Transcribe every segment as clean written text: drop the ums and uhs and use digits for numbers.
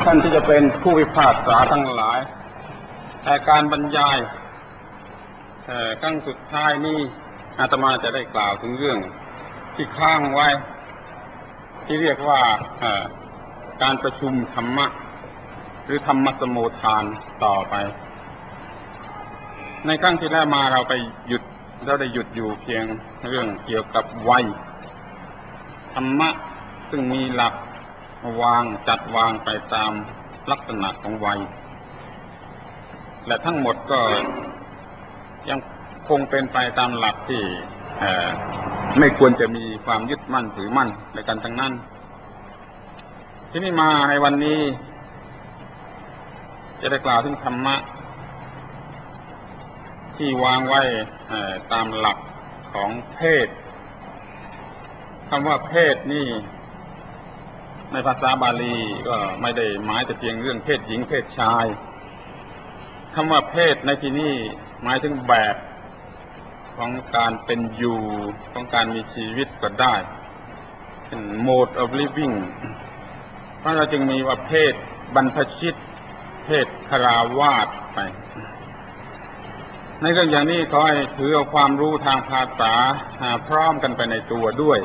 ท่านที่จะเป็นผู้พิพากษาทั้งหลายแต่การบรรยายครั้งสุดท้ายนี้อาตมาจะได้กล่าวถึงเรื่องที่ค้างไว้ที่เรียกว่าการประชุมธรรมะหรือธรรมสมุทฐานต่อไปในครั้งที่แล้วมาเราได้หยุดอยู่เพียงเรื่องเกี่ยวกับวัยธรรมะซึ่งมีหลักจัดวางไปตามลักษณะของวัยและทั้งหมดก็ยังคงเป็นไปตามหลักที่ไม่ควรจะมีความยึดมั่นถือมั่นในกันทั้งนั้นที่นี่มาในวันนี้จะได้กล่าวถึงธรรมะที่วางไว้ตามหลักของเพศคำว่าเพศนี่ในภาษาบาลีก็ไม่ได้หมายแต่เพียงเรื่องเพศหญิงเพศชายคำว่าเพศในที่นี้หมายถึงแบบของการเป็นอยู่ของการมีชีวิตก็ได้เป็น mode of living เพราะเราจึงมีว่าเพศบรรพชิตเพศคฤหัสถ์ไปในเรื่องอย่างนี้ขอให้ถือเอาความรู้ทางภาษาพร้อมกันไปในตัวด้วย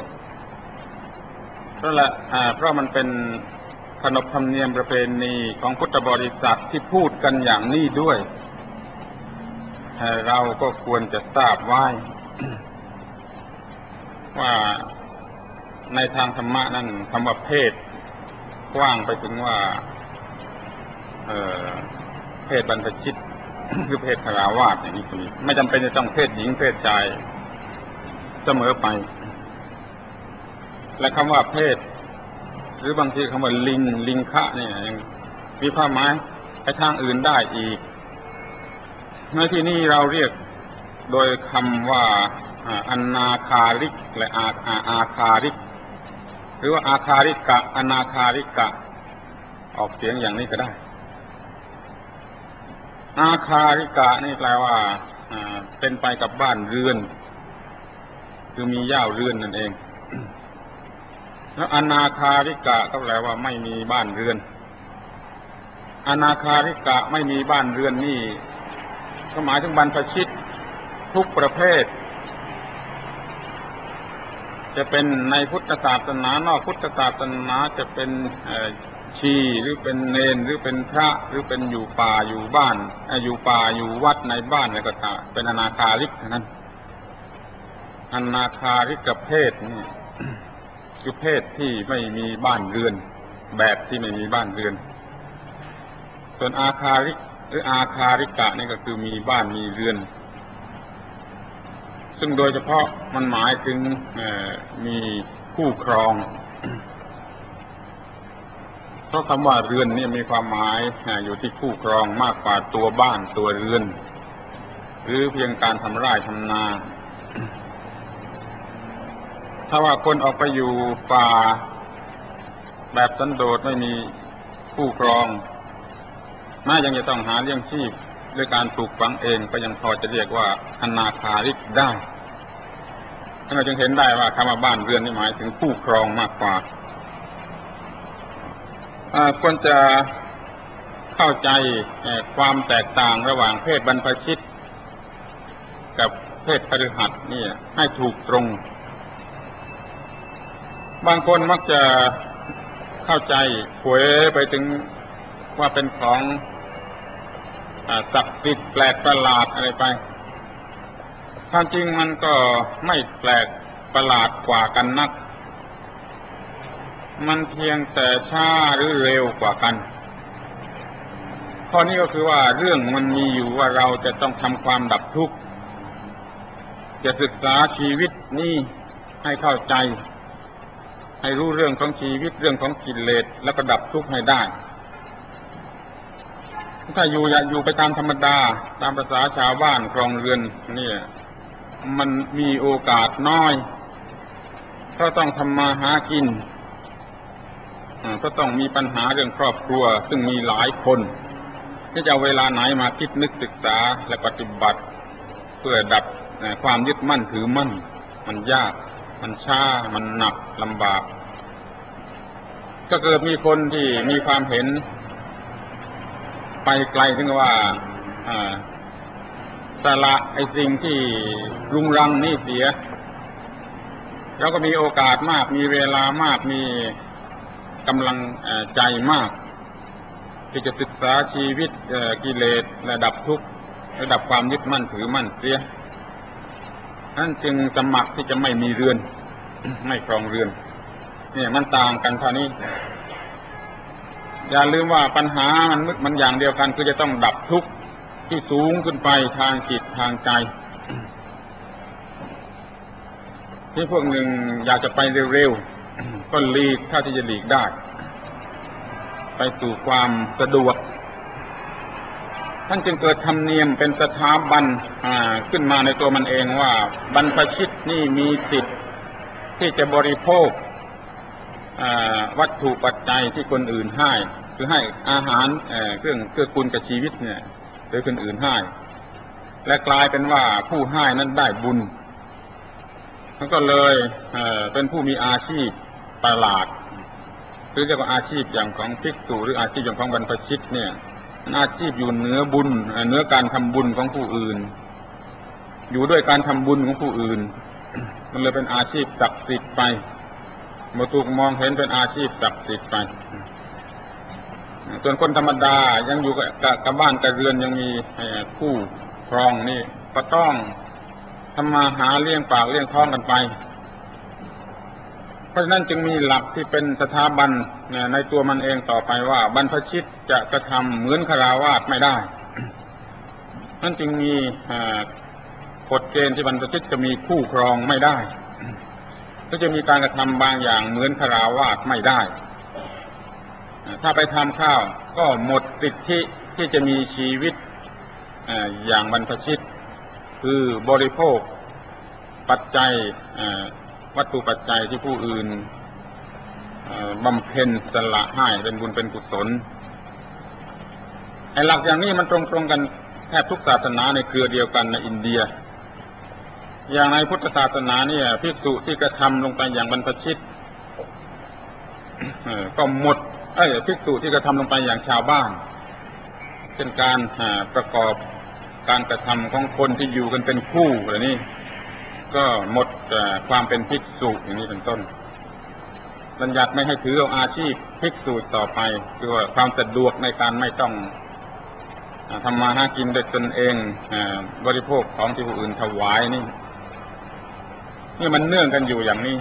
เพราะมันเป็นขนบธรรมเนียมประเพณีของพุทธบริษัทที่พูดกันอย่างนี้ด้วยเราก็ควรจะทราบไว้ ว่าในทางธรรมะนั้นคำว่าเพศกว้างไปถึงว่าเพศบรรพชิต หรือเพศคฤหัสถ์อย่างนี้ก็มีไม่จำเป็นจะต้องเพศหญิงเพศชายเสมอไปและคำว่าเพศหรือบางทีคำว่าลิงคะนี่ยังมีความหมายไปทางอื่นได้อีกในที่นี้เราเรียกโดยคำว่าอนาคาริกและอาคาริกหรือว่าอาคาริกะอนาคาริกะออกเสียงอย่างนี้ก็ได้อาคาริกะนี่แปลว่าเป็นไปกับบ้านเรือนคือมีย่าวเรือนนั่นเองแล้วอนาคาริกะก็แปลว่าไม่มีบ้านเรือนอนาคาริกะไม่มีบ้านเรือนนี่ก็หมายถึงบรรพชิตทุกประเภทจะเป็นในพุทธศาสนานอกพุทธศาสนาจะเป็นชีหรือเป็นเณรหรือเป็นพระหรือเป็นอยู่ป่าอยู่บ้านอยู่ป่าอยู่วัดในบ้านอะไรก็ตามเป็นอนาคาริกนั้นอนาคาริกเพศนี่คือเพศที่ไม่มีบ้านเรือนแบบที่ไม่มีบ้านเรือนส่วนอาคาริกหรืออาคาริกะนี่ก็คือมีบ้านมีเรือนซึ่งโดยเฉพาะมันหมายถึงมีคู่ครองเพราะคำว่าเรือนนี่มีความหมายอยู่ที่คู่ครองมากกว่าตัวบ้านตัวเรือนหรือเพียงการทำไร่ทำนาถ้าว่าคนออกไปอยู่ป่าแบบสันโดษไม่มีคู่ครองแม้ยังจะต้องหาเลี้ยงชีพด้วยการปลูกฝังเองก็ยังพอจะเรียกว่าอนาคาริกได้เราจึงเห็นได้ว่าคำว่าบ้านเรือนนี่หมายถึงคู่ครองมากกว่าควรจะเข้าใจความแตกต่างระหว่างเพศบรรพชิตกับเพศคฤหัสถ์นี่ให้ถูกตรงบางคนมักจะเข้าใจหวยไปถึงว่าเป็นของศักดิ์สิทธิ์แปลกประหลาดอะไรไปความจริงมันก็ไม่แปลกประหลาดกว่ากันนักมันเพียงแต่ช้าหรือเร็วกว่ากันข้อนี้ก็คือว่าเรื่องมันมีอยู่ว่าเราจะต้องทำความดับทุกข์จะศึกษาชีวิตนี้ให้เข้าใจให้รู้เรื่องของชีวิตเรื่องของกิเลสแล้วก็ดับทุกข์ให้ได้ถ้าอยู่ไปตามธรรมดาตามภาษาชาวบ้านครองเรือนนี่มันมีโอกาสน้อยเพราะต้องทำมาหากินก็ต้องมีปัญหาเรื่องครอบครัวซึ่งมีหลายคนที่จะเอาเวลาไหนมาคิดนึกศึกษาและปฏิบัติเพื่อดับความยึดมั่นถือมั่นมันยากมันช้ามันหนักลำบากก็เกิดมีคนที่มีความเห็นไปไกลถึงว่าสละไอ้สิ่งที่รุงรังนี่เสียเราก็มีโอกาสมากมีเวลามากมีกำลังใจมากที่จะศึกษาชีวิตกิเลสระดับทุกข์ระดับความยึดมั่นถือมั่นเสียนั่นจึงสมัครที่จะไม่มีเรือน ไม่ครองเรือนเนี่ยมันต่างกันเท่านี้อย่าลืมว่าปัญหามันอย่างเดียวกันคือจะต้องดับทุกข์ที่สูงขึ้นไปทางจิตทางใจที่พวกหนึ่งอยากจะไปเร็วๆก็หลีกถ้าที่จะหลีกได้ไปสู่ความสะดวกท่านจึงเกิดธรรมเนียมเป็นสถาบันขึ้นมาในตัวมันเองว่าบรรพชิตนี่มีสิทธิ์ที่จะบริโภควัตถุปัจจัยที่คนอื่นให้คือให้อาหารเครื่องเกื้อกูลกับชีวิตเนี่ยโดยคนอื่นให้และกลายเป็นว่าผู้ให้นั้นได้บุญมันก็เลยเป็นผู้มีอาชีพประหลาดหรือเรียกว่าอาชีพอย่างของภิกษุหรืออาชีพอย่างของบรรพชิตเนี่ยอาชีพอยู่เหนือบุญเหนือการทำบุญของผู้อื่นอยู่ด้วยการทำบุญของผู้อื่นมันเลยเป็นอาชีพศักดิ์สิทธิ์ไปมาถูกมองเห็นเป็นอาชีพศักดิ์สิทธิ์ไปส่วนคนธรรมดายังอยู่กับบ้านกับเรือนยังมีคู่ครองนี่ก็ต้องทำมาหาเลี้ยงปากเลี้ยงท้องกันไปเพราะฉะนั้นจึงมีหลักที่เป็นสถาบันในตัวมันเองต่อไปว่าบรรพชิตจะกระทำเหมือนฆราวาสไม่ได้นั่นจึงมีกฎเกณฑ์ที่บรรพชิตจะมีคู่ครองไม่ได้ก็จะมีการกระทำบางอย่างเหมือนฆราวาสไม่ได้ถ้าไปทำข้าวก็หมดสิทธิที่จะมีชีวิตอย่างบรรพชิตคือบริโภคปัจจัยวัตถุปัจจัยที่ผู้อื่นบำเพ็ญสละให้เป็นบุญเป็นกุศลไอ้หลักอย่างนี้มันตรงกันแทบทุกศาสนาในเครือเดียวกันในอินเดียอย่างในพุทธศาสนาเนี่ยภิกษุที่กระทำลงไปอย่างบรรพชิตก็หมดภิกษุที่กระทำลงไปอย่างชาวบ้านเป็นการประกอบการกระทำของคนที่อยู่กันเป็นคู่อะไรนี่ก็หมดความเป็นภิกษุอย่างนี้เป็นต้นบัญญัติไม่ให้ถือเอาอาชีพภิกษุต่อไปคือว่าความสะดวกในการไม่ต้องทำมาหากินโดยตนเองบริโภคของที่ผู้อื่นถวายนี่มันเนื่องกันอยู่อย่างนี้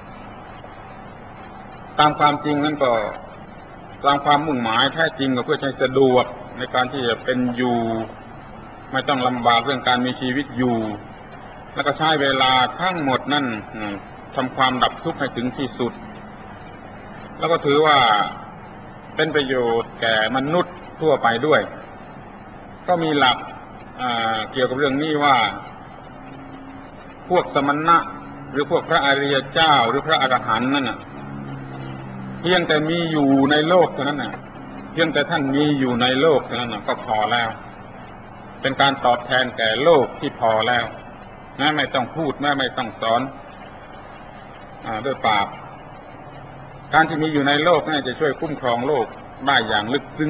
ตามความจริงนั้นก็ตามความมุ่งหมายแท้จริงก็เพื่อให้สะดวกในการที่จะเป็นอยู่ไม่ต้องลำบากเรื่องการมีชีวิตอยู่แล้วก็ใช้เวลาทั้งหมดนั่นทำความดับทุกข์ให้ถึงที่สุดแล้วก็ถือว่าเป็นประโยชน์แก่มนุษย์ทั่วไปด้วยก็มีหลักเกี่ยวกับเรื่องนี้ว่าพวกสมณะหรือพวกพระอริยเจ้าหรือพระอรหันต์นั่นน่ะเพียงแต่มีอยู่ในโลกเท่านั้นน่ะเพียงแต่ท่านมีอยู่ในโลกเท่านั้นน่ะก็พอแล้วเป็นการตอบแทนแก่โลกที่พอแล้วแม้ไม่ต้องพูดแม้ไม่ต้องสอนด้วยปากการที่มีอยู่ในโลกนี่จะช่วยคุ้มครองโลกได้อย่างลึกซึ้ง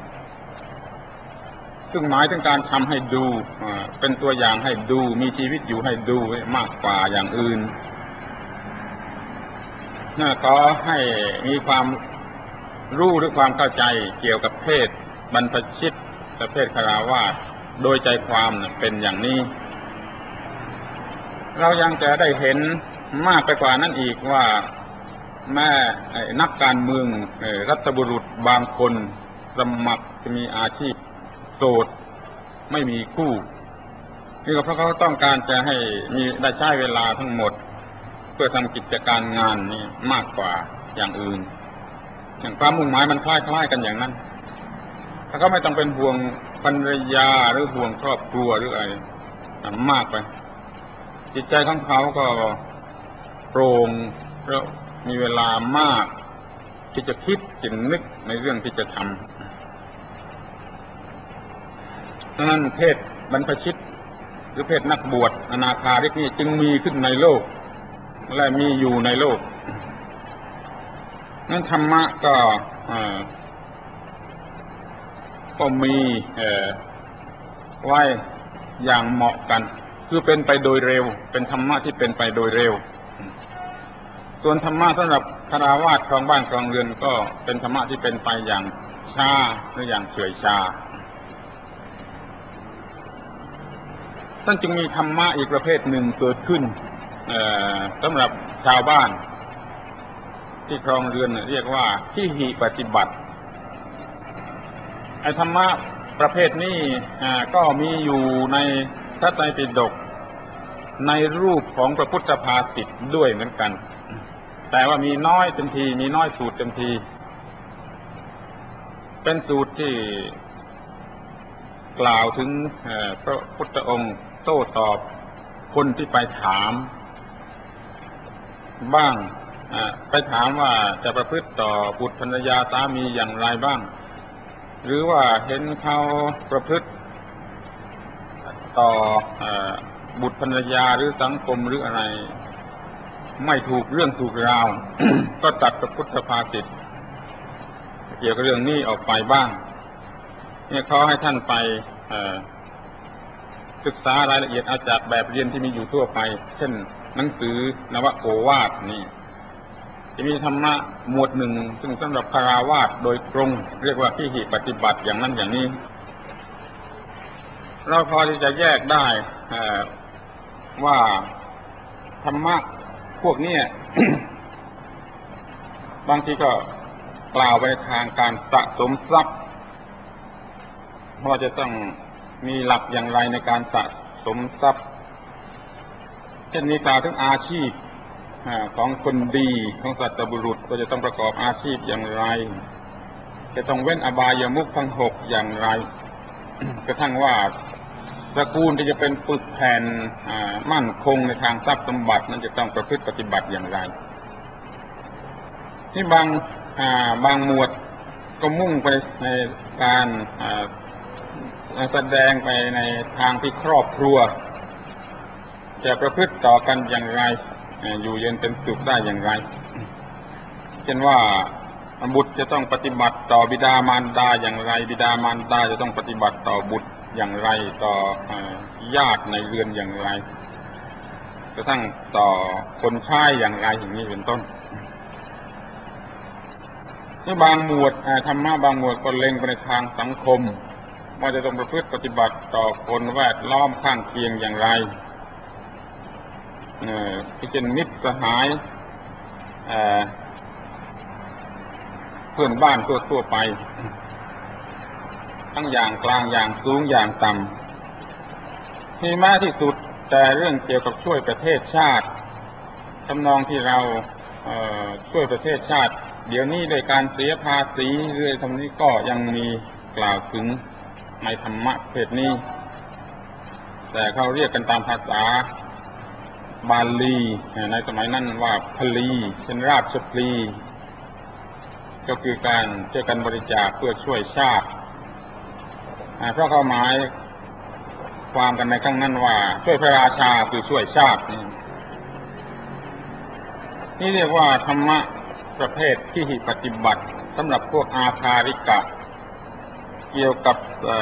ซึ่งหมายถึงการทำให้ดูเป็นตัวอย่างให้ดูมีชีวิตอยู่ให้ดูมากกว่าอย่างอื่นขอให้มีความรู้หรือความเข้าใจเกี่ยวกับเพศบรรพชิตและเพศฆราวาสโดยใจความเป็นอย่างนี้เรายังจะได้เห็นมากไปกว่านั้นอีกว่าแม่นักการเมืองรัฐบุรุษบางคนสมัครจะมีอาชีพโสดไม่มีคู่นี่ก็เพราะเขาต้องการจะให้มีได้ใช้เวลาทั้งหมดเพื่อทำกิจการงานนี่มากกว่าอย่างอื่นอย่างความมุ่งหมายมันคล้ายๆกันอย่างนั้นถ้าเขาไม่ต้องเป็นห่วงภรรยาหรือห่วงครอบครัวหรืออะไรมากไปจิตใจของเขาก็โปร่งแล้วมีเวลามากที่จะคิดจิตนึกในเรื่องที่จะทำดังนั้นเพศบรรพชิตหรือเพศนักบวชอนาคาริกนี่จึงมีขึ้นในโลกและมีอยู่ในโลกนั้นธรรมะก็ก็มีไว้อย่างเหมาะกันคือเป็นไปโดยเร็วเป็นธรรมะที่เป็นไปโดยเร็วส่วนธรรมะสำหรับคฤหัสถ์ครองบ้านครองเรือนก็เป็นธรรมะที่เป็นไปอย่างช้าหรืออย่างเฉื่อยชาท่านจึงมีธรรมะอีกประเภทหนึ่งเกิดขึ้นสำหรับชาวบ้านที่ครองเรือนเรียกว่าที่หิปฏิบัติไอ้ธรรมะประเภทนี้ก็มีอยู่ในพระไตรปิฎกในรูปของพระพุทธภาษิตด้วยเหมือนกันแต่ว่ามีน้อยเต็มทีมีน้อยสูตรเต็มทีเป็นสูตรที่กล่าวถึงพระพุทธองค์โต้ตอบคนที่ไปถามบ้างไปถามว่าจะประพฤติต่อบุตรภรรยาสามีอย่างไรบ้างหรือว่าเห็นเขาประพฤติต่อบุตรภรรยาหรือสังคมหรืออะไรไม่ถูกเรื่องถูกราว ก็ตัดพระพุทธภาษิตเกี่ยวกับเรื่องนี้ออกไปบ้างเนี่ยเขาให้ท่านไปศึกษารายละเอียดเอาจากแบบเรียนที่มีอยู่ทั่วไปเช่นหนังสือนวโอวาทนี่จะมีธรรมะหมวดหนึ่งซึ่งสำหรับคฤหัสถ์โดยตรงเรียกว่าที่หิปฏิบัติอย่างนั้นอย่างนี้เราพอที่จะแยกได้ว่าธรรมะพวกนี้ บางทีก็กล่าวไปในทางการสะสมทรัพย์ว่าจะต้องมีหลักอย่างไรในการสะสมทรัพย์เช่นนี้กล่าวถึงอาชีพของคนดีของสัตบุรุษก็จะต้องประกอบอาชีพอย่างไรจะต้องเว้นอบายมุขทั้ง6อย่างไร กระทั่งว่าตระกูลที่จะเป็นปึกแผ่นมั่นคงในทางทรัพย์สมบัตินั้นจะต้องประพฤติปฏิบัติอย่างไรที่บางหมวดก็มุ่งไปในการแสดงไปในทางที่ครอบครัวจะประพฤติต่อกันอย่างไรอยู่เย็นเป็นสุขได้อย่างไรเช่นว่าบุตรจะต้องปฏิบัติต่อบิดามารดาอย่างไรบิดามารดาจะต้องปฏิบัติต่อบุตรอย่างไรต่อญาติในเรือนอย่างไรกระทั่งต่อคนใช้อย่างไรอย่างนี้เป็นต้นที่บางหมวดธรรมะบางหมวดก็เล็งไปในทางสังคมว่าจะต้องประพฤติปฏิบัติต่อคนแวดล้อมข้างเคียงอย่างไรที่เป็นมิตรสหายเพื่อนบ้านทั่วไปทั้งอย่างกลางอย่างสูงอย่างต่ำที่มากที่สุดแต่เรื่องเกี่ยวกับช่วยประเทศชาติทำนองที่เราช่วยประเทศชาติเดี๋ยวนี้โดยการเสียภาษีเรื่อยทำนี้ก็ยังมีกล่าวถึงในธรรมะเพศนี้แต่เขาเรียกกันตามภาษาบาลีในสมัยนั้นว่าพลีเช่นราชพลีก็คือการช่วยกันบริจาคเพื่อช่วยชาติเพราะเขาหมายความกันในครั้งนั้นว่าช่วยพระราชาคือช่วยชาตินี่เรียกว่าธรรมะประเภทที่ปฏิบัติสำหรับพวกอาคาริกะเกี่ยวกับ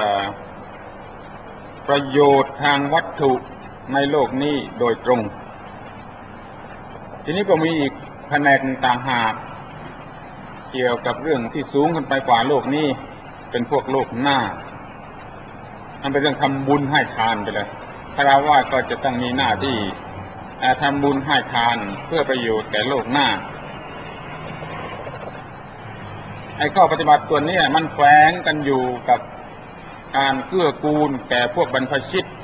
ประโยชน์ทางวัตถุในโลกนี้โดยตรงทีนี้ก็มีอีกแผนกต่างหากเกี่ยวกับเรื่องที่สูงขึ้นไปกว่าโลกนี้เป็นพวกโลกหน้ามันเป็นเรื่องทำบุญให้ทานไปเลยคฤหัสถ์ก็จะต้องมีหน้าที่ทำบุญให้ทานเพื่อประโยชน์แก่โลกหน้าไอ้ข้อปฏิบัติส่วนนี้มันแฝงกันอยู่กับการเกื้อกูลแก่พวกบรรพชิต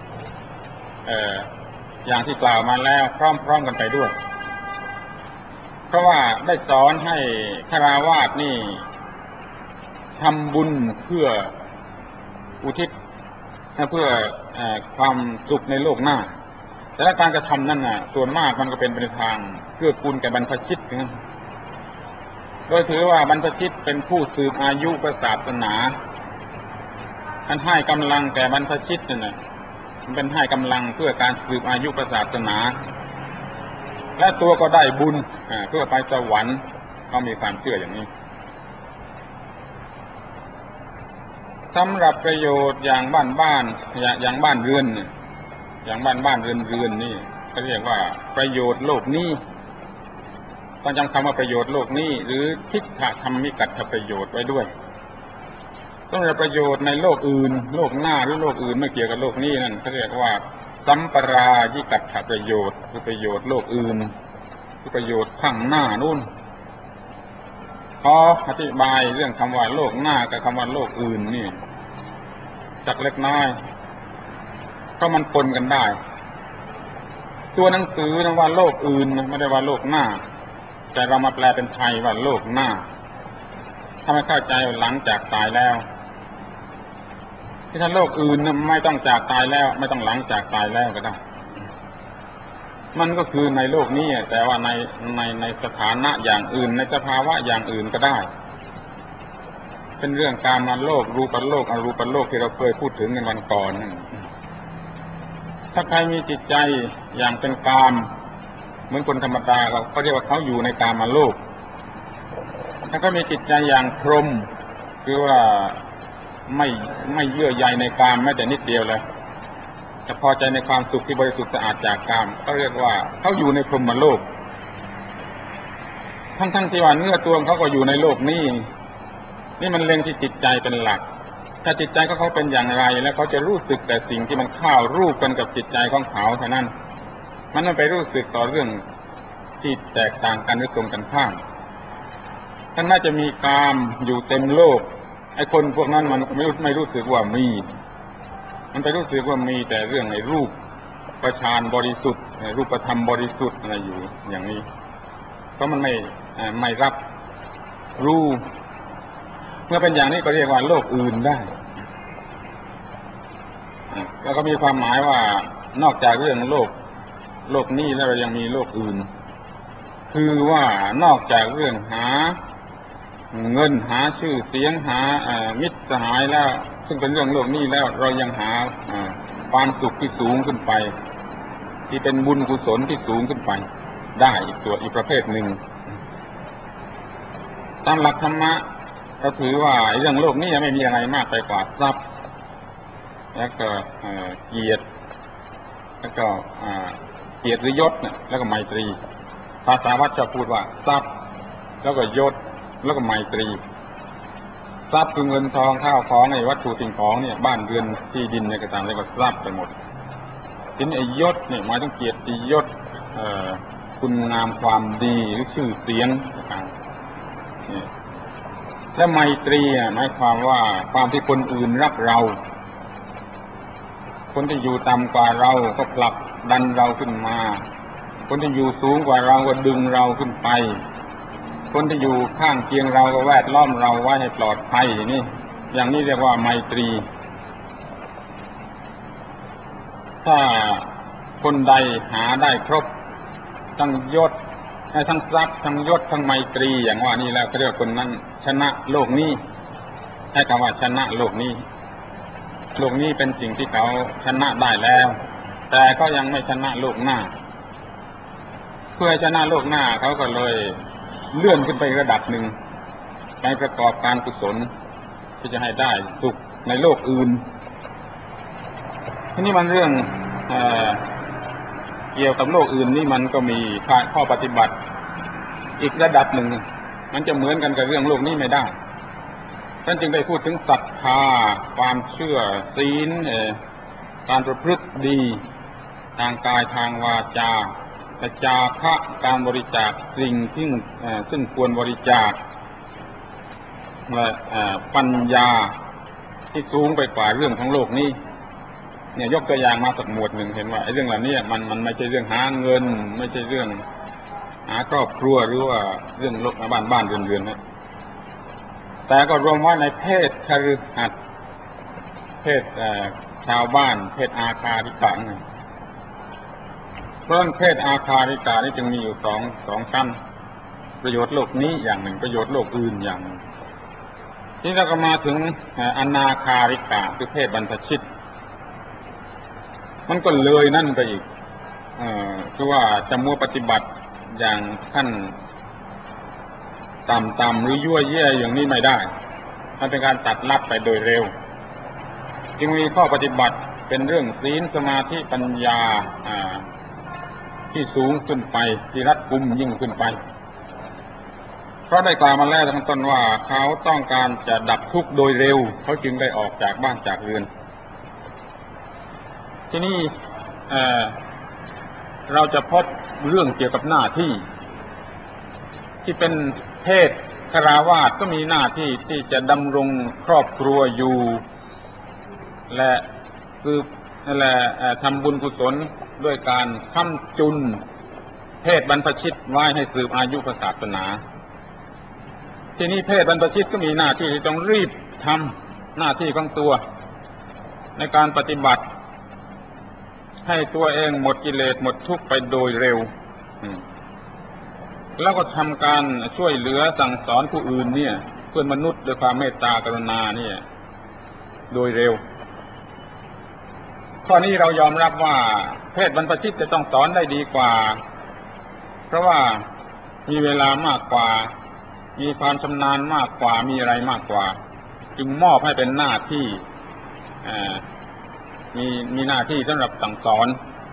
อย่างที่กล่าวมาแล้วพร้อมๆกันไปด้วยเพราะว่าได้สอนให้คฤหัสถ์นี่ทำบุญเพื่ออุทิศเพื่อความสุขในโลกหน้าแต่ละการกระทำนั้นส่วนมากมันก็เป็นไปในทางเกื้อกูลแก่บรรพชิตนะโดยถือว่าบรรพชิตเป็นผู้สืบอายุพระศาสนาท่านให้กำลังแก่บรรพชิตนั่นมันเป็นให้กำลังเพื่อการสืบอายุพระศาสนาและตัวก็ได้บุญเพื่อไปสวรรค์เขามีความเชื่ออย่างนี้สำหรับประโยชน์อย่างบ้านอย่างบ้านเรือนอย่างบ้านเรือนนี่เขาเรียกว่าประโยชน์โลกนี้ต้องจำคำว่าประโยชน์โลกนี้หรือทิฏฐธรรมิกัตถประโยชน์ไว้ด้วยต้องมีประโยชน์ในโลกอื่นโลกหน้าหรือโลกอื่นไม่เกี่ยวกับโลกนี้นั่นเขาเรียกว่าสัมปรายิกัตถประโยชน์คือประโยชน์โลกอื่นคือประโยชน์ข้างหน้านู่นขออธิบายเรื่องคำว่าโลกหน้ากับคำว่าโลกอื่นนี่จักเล็กน้อยเพราะมันปนกันได้ตัวหนังสือนะว่าโลกอื่นไม่ได้ว่าโลกหน้าแต่เรามาแปลเป็นไทยว่าโลกหน้าถ้าไม่เข้าใจหลังจากตายแล้วที่ถ้าโลกอื่นไม่ต้องจากตายแล้วไม่ต้องหลังจากตายแล้วก็ได้มันก็คือในโลกนี้แต่ว่าในสถานะอย่างอื่นในสภาวะอย่างอื่นก็ได้เป็นเรื่องการมาโลกรูปโลกอรูปโลกที่เราเคยพูดถึงกันวันก่อนนั่นถ้าใครมีจิตใจอย่างเป็นกามเหมือนคนธรรมดาเขาเรียกว่าเขาอยู่ในกามโลกถ้าก็มีจิตใจอย่างพรหมคือว่าไม่เยื่อใยในกามแม้แต่นิดเดียวเลยจะพอใจในความสุขที่บริสุทธิ์สะอาดจากกามเขาเรียกว่าเขาอยู่ในพรหมโลกทั้งที่ว่าเนื้อตัวเขาก็อยู่ในโลกนี้นี่มันเล็งที่จิตใจเป็นหลักถ้าจิตใจเขาเป็นอย่างไรแล้วเขาจะรู้สึกแต่สิ่งที่มันเข้ารูปกันกับจิตใจของเขาเท่านั้นมันไม่ไปรู้สึกต่อเรื่องที่แตกต่างกันหรือตรงกันข้ามท่านน่าจะมีกามอยู่เต็มโลกไอ้คนพวกนั้นมันไม่รู้สึกว่ามีมันไปรู้สึกว่ามีแต่เรื่องในรูปประชานบริสุทธิ์รูปธรรมบริสุทธิ์อะไรอยู่อย่างนี้เพราะมันไม่รับรู้เมื่อเป็นอย่างนี้ก็เรียกว่าโลกอื่นได้แล้วก็มีความหมายว่านอกจากเรื่องโลกนี้แล้วเรายังมีโลกอื่นคือว่านอกจากเรื่องหาเงินหาชื่อเสียงหามิตรสหายแล้วซึ่งเป็นเรื่องโลกนี้แล้วเรายังหาความสุขที่สูงขึ้นไปที่เป็นบุญกุศลที่สูงขึ้นไปได้อีกประเภทหนึ่งตามหลักธรรมะเราถือว่าเรื่องโลกนี้ไม่มีอะไรมากไปกว่าทรัพย์แล้วก็เกียรติแล้วก็เกียรติหรือยศแล้วก็ไมตรีภาษาวัดจะพูดว่าทรัพย์แล้วก็ยศแล้วก็ไมตรีทรัพย์คือเงินทองข้าวของไอ้วัตถุสิ่งของเนี่ยบ้านเรือนที่ดินเนี่ยก็ตามเรียกว่าทรัพย์ไปหมดทีนี้ไอ้ยศเนี่ยหมายถึงเกียรติยศคุณงามความดีหรือชื่อเสียงต่างๆและไมตรีหมายความว่าความที่คนอื่นรักเราคนที่อยู่ต่ำกว่าเราก็ผลักดันเราขึ้นมาคนที่อยู่สูงกว่าเราก็ดึงเราขึ้นไปคนที่อยู่ข้างเคียงเราก็แวดล้อมเราไว้ให้ปลอดภัยนี่อย่างนี้เรียกว่าไมตรีถ้าคนใดหาได้ครบทั้งยศทั้งทรัพย์ทั้งยศทั้งไมตรีอย่างว่านี่แล้วเขาเรียกคนนั้นชนะโลกนี้ให้คำว่าชนะโลกนี้โลกนี้เป็นสิ่งที่เขาชนะได้แล้วแต่ก็ยังไม่ชนะโลกหน้าเพื่อชนะโลกหน้าเขาก็เลยเลื่อนขึ้นไประดับหนึ่งไปประกอบการกุศลที่จะให้ได้สุขในโลกอื่นทีนี้มันเรื่องเกี่ยวกับโลกอื่นนี่มันก็มีข้อปฏิบัติอีกระดับหนึ่งมันจะเหมือนกันกับเรื่องโลกนี้ไม่ได้ท่านจึงได้พูดถึงศรัทธาความเชื่อศีลการประพฤติดีทางกายทางวาจาและจาคะการบริจาคสิ่งซึ่งควรบริจาคและปัญญาที่สูงไปกว่าเรื่องของโลกนี้เนี่ยยกตัวอย่างมาสักหมวดหนึ่งเห็นว่าไอ้เรื่องเหล่านี้มันไม่ใช่เรื่องหาเงินไม่ใช่เรื่องหาครอบครัวหรือว่าเรื่องโลกบ้านเรือนนะแต่ก็รวมว่าในเพศคฤหัสถ์เพศชาวบ้านเพศอาคาริกะเพราะเพศอาคาริกะนี่จึงมีอยู่สองชั้นประโยชน์โลกนี้อย่างหนึ่งประโยชน์โลกอื่นอย่างหนึ่งที่เราก็มาถึงอนาคาริกะคือเพศบรรพชิตมันก็เลยนั่นไปอีกคือว่าจะมัวปฏิบัติอย่างขั้นต่ำหรือยั่วเยี่ยอย่างนี้ไม่ได้มันเป็นการตัดลับไปโดยเร็วจึงมีข้อปฏิบัติเป็นเรื่องศีลสมาธิปัญญาที่สูงขึ้นไปที่รัดกุมยิ่งขึ้นไปเพราะได้กล่าวมาแล้วทั้งต้นว่าเขาต้องการจะดับทุกข์โดยเร็วเขาจึงได้ออกจากบ้านจากเรือนที่นี่เราจะพบเรื่องเกี่ยวกับหน้าที่เป็นเพศคฤหัสถ์ก็มีหน้าที่ที่จะดำรงครอบครัวอยู่และสืบและทำบุญกุศลด้วยการค้ำจุนเพศบรรพชิตไว้ให้สืบอายุศาสนาทีนี้เพศบรรพชิตก็มีหน้าที่ที่ต้องรีบทำหน้าที่ของตัวในการปฏิบัติให้ตัวเองหมดกิเลสหมดทุกข์ไปโดยเร็วแล้วก็ทำการช่วยเหลือสั่งสอนผู้อื่นเนี่ยเพื่อนมนุษย์ด้วยความเมตตากรุณาเนี่ยโดยเร็วข้อนี้เรายอมรับว่าเพศบรรพชิตจะต้องสอนได้ดีกว่าเพราะว่ามีเวลามากกว่ามีความชำนาญมากกว่ามีอะไรมากกว่าจึงมอบให้เป็นหน้าที่มีหน้าที่สำหรับสั่งสอน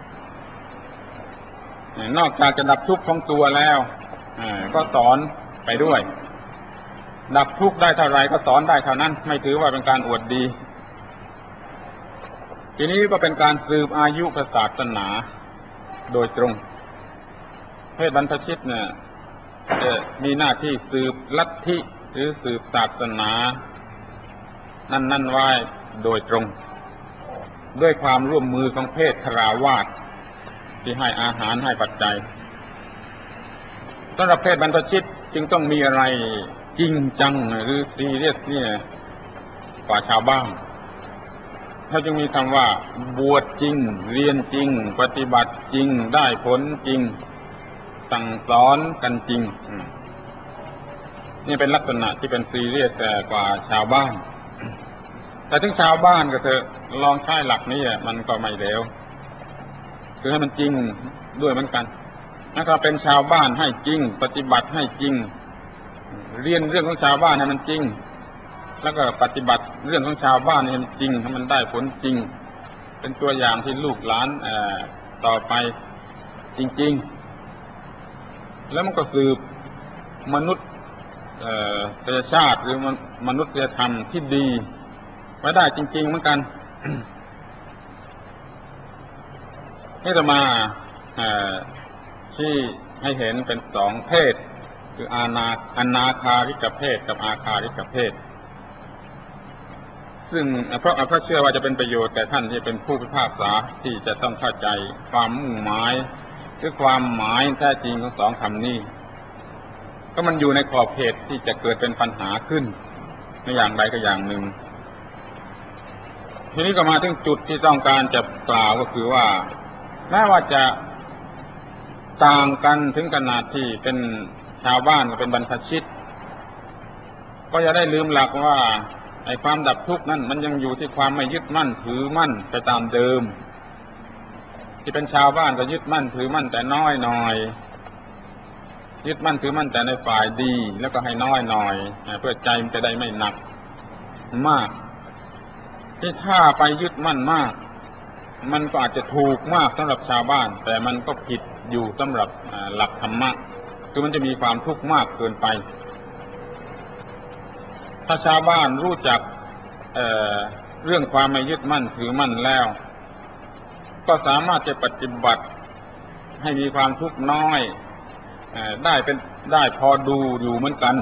นอกจากจะดับทุกข์ของตัวแล้วก็สอนไปด้วยดับทุกข์ได้เท่าไรก็สอนได้เท่านั้นไม่ถือว่าเป็นการอวดดีทีนี้ก็เป็นการสืบอายุศาสนาโดยตรงเพศบรรพชิตเนี่ยจะมีหน้าที่สืบลัทธิหรือสืบศาสนานั่นไว้โดยตรงด้วยความร่วมมือของเพศคฤหัสถ์ที่ให้อาหารให้ปัจจัยสำหรับเพศบรรพชิตจึงต้องมีอะไรจริงจังหรือซีเรียสเนี่ยกว่าชาวบ้านเขาจึงมีคำว่าบวชจริงเรียนจริงปฏิบัติจริงได้ผลจริงสั่งสอนกันจริงนี่เป็นลักษณะที่เป็นซีเรียสกว่าชาวบ้านแต่ถึงชาวบ้านก็เถอะลองใช้หลักนี้มันก็ไม่เลวคือให้มันจริงด้วยเหมือนกันนะครับเป็นชาวบ้านให้จริงปฏิบัติให้จริงเรียนเรื่องของชาวบ้านให้มันจริงแล้วก็ปฏิบัติเรื่องของชาวบ้านให้มันจริงให้มันได้ผลจริงเป็นตัวอย่างที่ลูกหลานต่อไปจริงๆแล้วมันก็สืบมนุษย์ชาติหรือมนุษยธรรมที่ดีไว้ได้จริงๆเหมือนกันนี่จะมาที่ให้เห็นเป็นสองเพศคืออนาคาริกเพศกับอาคาริกเพศซึ่งเพราะเชื่อว่าจะเป็นประโยชน์แก่ท่านที่เป็นผู้พิพากษาที่จะต้องเข้าใจความมุ่งหมายคือความหมายแท้จริงของสองคำนี้ก็มันอยู่ในขอบเขตที่จะเกิดเป็นปัญหาขึ้นในอย่างใดก็อย่างหนึ่งทีนี้ก็มาถึงจุดที่ต้องการจะกล่าวก็คือว่าแม้ว่าจะต่างกันถึงขนาดที่เป็นชาวบ้านกับเป็นบรรพชิตก็อย่าได้ลืมหลักว่าไอ้ความดับทุกข์นั้นมันยังอยู่ที่ความไม่ยึดมั่นถือมั่นไปตามเดิมที่เป็นชาวบ้านก็ยึดมั่นถือมั่นแต่น้อยหน่อยยึดมั่นถือมั่นแต่ในฝ่ายดีแล้วก็ให้น้อยหน่อยเพื่อใจมันจะได้ไม่หนักมากที่ถ้าไปยึดมั่นมากมันก็อาจจะถูกมากสำหรับชาวบ้านแต่มันก็ผิดอยู่สำหรับหลักธรรมะคือมันจะมีความทุกข์มากเกินไปถ้าชาวบ้านรู้จักเรื่องความไม่ยึดมั่นถือมั่นแล้วก็สามารถจะปฏิบัติให้มีความทุกข์น้อยได้พอดูอยู่เหมือนกัน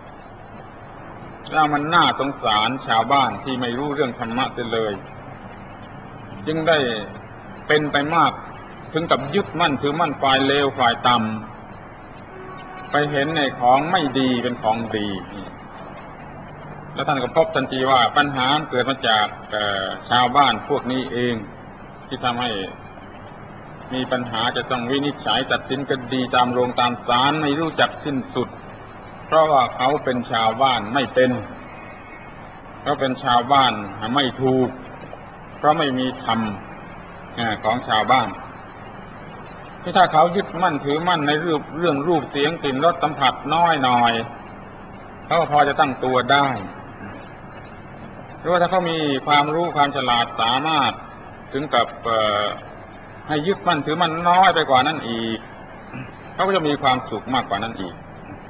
แล้วมันน่าสงสารชาวบ้านที่ไม่รู้เรื่องธรรมะเลยจึงได้เป็นไปมากถึงกับยึดมั่นถือมั่นฝ่ายเลวฝ่ายต่ำไปเห็นในของไม่ดีเป็นของดีแล้วท่านก็พบทันทีว่าปัญหาเกิดมาจากชาวบ้านพวกนี้เองที่ทำให้มีปัญหาจะต้องวินิจฉัยตัดสินคดีตามโรงตามศาลไม่รู้จักสิ้นสุดเพราะว่าเขาเป็นชาวบ้านไม่เป็นเขาเป็นชาวบ้านไม่ถูกเพราะไม่มีธรรมของชาวบ้านที่ถ้าเขายึดมั่นถือมั่นในเรื่องรูปเสียงกลิ่นรสสัมผัสน้อยหน่อยเขาก็พอจะตั้งตัวได้หรือว่าถ้าเขามีความรู้ความฉลาดสามารถถึงกับให้ยึดมั่นถือมั่นน้อยไปกว่านั้นอีกเขาก็จะมีความสุขมากกว่านั้นอีก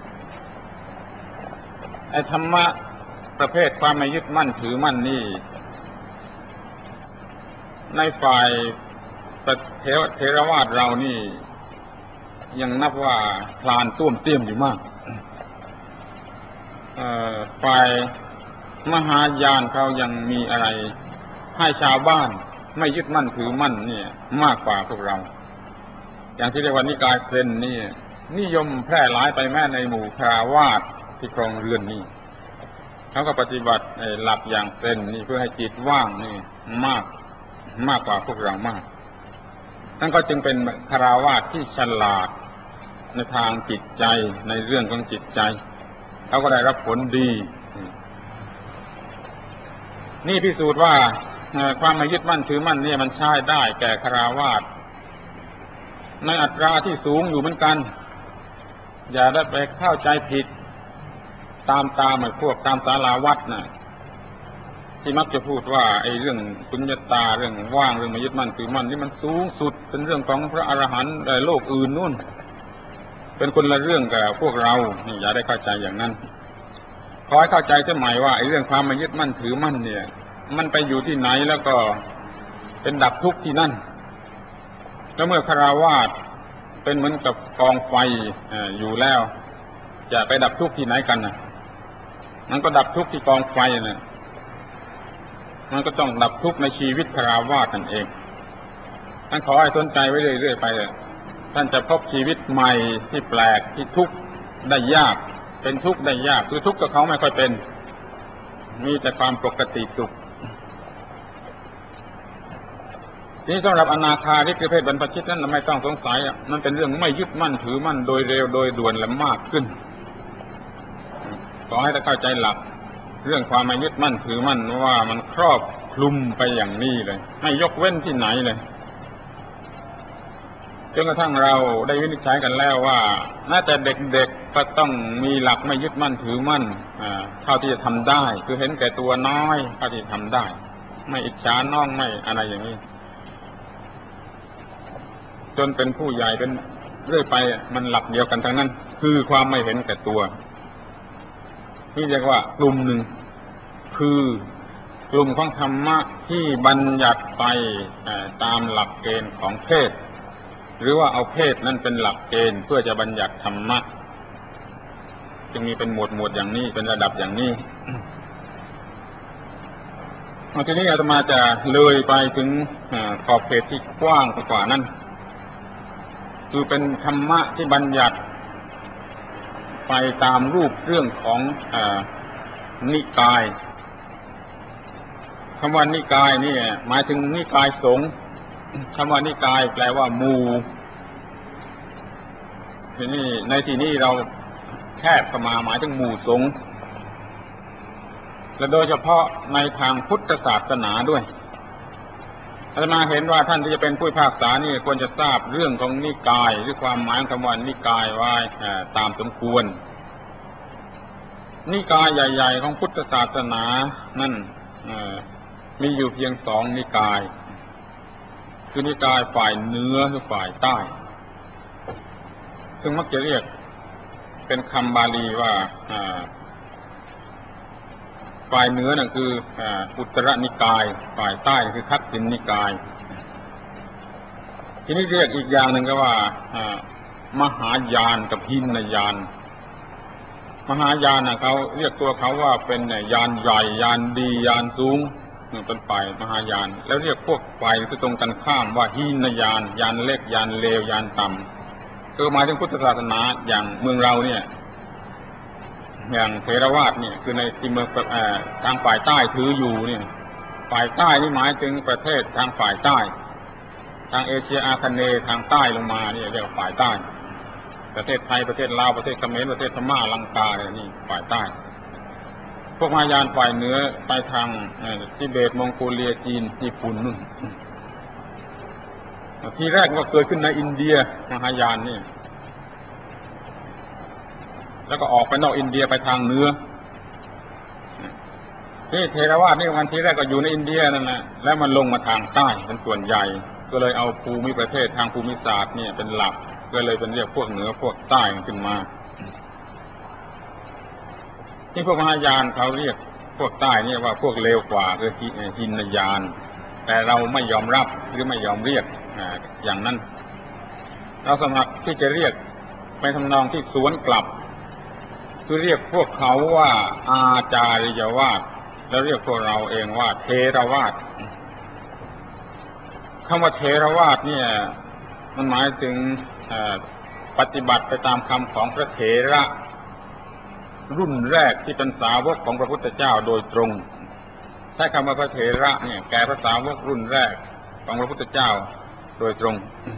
ไอ้ธรรมะประเภทความไม่ยึดมั่นถือมั่นนี่ในฝ่ายเทรวาสเรานี่ยังนับว่าพลานต้วมเตี้ยมอยู่มากฝ่ายมหายานเขายังมีอะไรให้ชาวบ้านไม่ยึดมั่นถือมั่นเนี่ยมากกว่าพวกเราอย่างที่เรียกว่านิกายเซนนี่นิยมแพร่หลายไปแม้ในหมู่คฤหัสถ์ที่ครองเรือนนี่เขาก็ปฏิบัติหลักอย่างเซนนี่เพื่อให้จิตว่างนี่มากกว่าพวกเรามากนั่นก็จึงเป็นคฤหัสถ์ที่ฉลาดในทางจิตใจในเรื่องของจิตใจเขาก็ได้รับผลดีนี่พิสูจน์ว่าความไม่ยึดมั่นถือมั่นเนี่ยมันใช้ได้แก่คฤหัสถ์ในอัตราที่สูงอยู่เหมือนกันอย่าได้ไปเข้าใจผิดตามไอ้พวกตามศาลาวัดน่ะที่มักจะพูดว่าไอ้เรื่องสุญญตาเรื่องว่างเรื่องไม่ยึดมั่นถือมั่นนี่มันสูงสุดเป็นเรื่องของพระอรหันต์ในโลกอื่นนู่นเป็นคนละเรื่องกับพวกเรานี่อย่าได้เข้าใจอย่างนั้นขอให้เข้าใจเสียใหม่ว่าไอ้เรื่องความไม่ยึดมั่นถือมั่นเนี่ยมันไปอยู่ที่ไหนแล้วก็เป็นดับทุกข์ที่นั่นแล้วเมื่อคฤหัสถ์เป็นเหมือนกับกองไฟอยู่แล้วจะไปดับทุกข์ที่ไหนกันนะมันก็ดับทุกข์ที่กองไฟนะมันก็ต้องดับทุกข์ในชีวิตคฤหัสถ์นั่นเองท่านขอให้สนใจไว้เรื่อยๆไปท่านจะพบชีวิตใหม่ที่แปลกที่ทุกข์ได้ยากเป็นทุกข์ได้ยากคือทุกข์กับเขาไม่ค่อยเป็นมีแต่ความปกติสุขนี่สำหรับอนาคาริกคือเพศบรรพชิตนั้นเราไม่ต้องสงสัยมันเป็นเรื่องไม่ยึดมั่นถือมั่นโดยเร็วโดยด่วนและมากขึ้นขอให้ท่านเข้าใจหลักเรื่องความไม่ยึดมั่นถือมั่นว่ามันครอบคลุมไปอย่างนี้เลยไม่ยกเว้นที่ไหนเลยจนกระทั่งเราได้วินิจฉัยกันแล้วว่าน่าจะเด็กๆก็ต้องมีหลักไม่ยึดมั่นถือมั่นเท่าที่จะทำได้คือเห็นแก่ตัวน้อยเท่าที่ทำได้ไม่อิจฉาน้องไม่อะไรอย่างนี้จนเป็นผู้ใหญ่เป็นเรื่อยไปมันหลักเดียวกันทั้งนั้นคือความไม่เห็นแก่ตัวนี่เรียกว่ากลุ่มหนึ่งคือกลุ่มของธรรมะที่บัญญัติไปตามหลักเกณฑ์ของเพศหรือว่าเอาเพศนั้นเป็นหลักเกณฑ์เพื่อจะบัญญัติธรรมะจึงมีเป็นหมวดอย่างนี้เป็นระดับอย่างนี้ทีนี้อาตมาจะเลยไปถึงขอบเขตที่กว้างกว่านั้นคือเป็นธรรมะที่บัญญัติไปตามรูปเรื่องของนิกายคำว่านิกายนี่หมายถึงนิกายสงฆ์คำว่านิกายแปลว่าหมู่ทีนี้ในที่นี้เราแคบเข้ามาหมายถึงหมู่สงฆ์และโดยเฉพาะในทางพุทธศาสนาด้วยอาตมาเห็นว่าท่านที่จะเป็นผู้พิพากษานี่ควรจะทราบเรื่องของนิกายหรือความหมายของคำว่านิกายไว้ตามสมควรนิกายใหญ่ๆของพุทธศาสนานั่นมีอยู่เพียงสองนิกายคือนิกายฝ่ายเหนือหรือฝ่ายใต้ซึ่งมักจะเรียกเป็นคำบาลีว่าฝ่ายเหนือนั่นคืออุตรนิกายฝ่ายใต้คือทักษิณนิกายทีนี้เรียกอีกอย่างหนึ่งก็ว่ามหายานกับหินยานมหายานเขาเรียกตัวเขาว่าเป็นยานใหญ่ยานดียานสูงเป็นฝ่ายมหายานแล้วเรียกพวกฝ่ายที่ตรงกันข้ามว่าหินยานยานเล็กยานเลวยานต่ำคือหมายถึงพุทธศาสนาอย่างเมืองเราเนี่ยอย่างเทรวาสเนี่ยคือในที่เมืองทางฝ่ายใต้ถืออยู่เนี่ยฝ่ายใต้นี่หมายถึงประเทศทางฝ่ายใต้ทางเอเชียอาคเนย์ทางใต้ลงมาเนี่ยเรียกว่าฝ่ายใต้ประเทศไทยประเทศลาวประเทศเขมรประเทศพม่าลังกาเนี่ยนี่ฝ่ายใต้พวกมหายานฝ่ายเหนือไปทางทิเบตมองโกเลียจีนญี่ปุ่นนู่นที่แรกก็เกิดขึ้นในอินเดียมหายานนี่แล้วก็ออกไปนอกอินเดียไปทางเหนือนี่เทรวาสนี่วันที่แรกก็อยู่ในอินเดียนั่นแหละแล้วมันลงมาทางใต้เป็นส่วนใหญ่ก็เลยเอาภูมิประเทศทางภูมิศาสตร์เนี่ยเป็นหลักก็เลยเป็นเรียกพวกเหนือพวกใต้ขึ้นมาที่พวกมหายานเขาเรียกพวกใต้เนี่ยว่าพวกเลวกว่าคือหินยานแต่เราไม่ยอมรับหรือไม่ยอมเรียกอย่างนั้นเราสมัครที่จะเรียกไปทำนองที่สวนกลับคือเรียกพวกเขาว่าอาจาริยวาทแล้วเรียกพวกเราเองว่าเทรวาทคำว่าเทรวาทเนี่ยมันหมายถึงปฏิบัติไปตามคำของพระเถระรุ่นแรกที่เป็นสาวกของพระพุทธเจ้าโดยตรงใช้คำว่าพระเถระเนี่ยแก่พระสาวกรุ่นแรกของพระพุทธเจ้าโดยตรง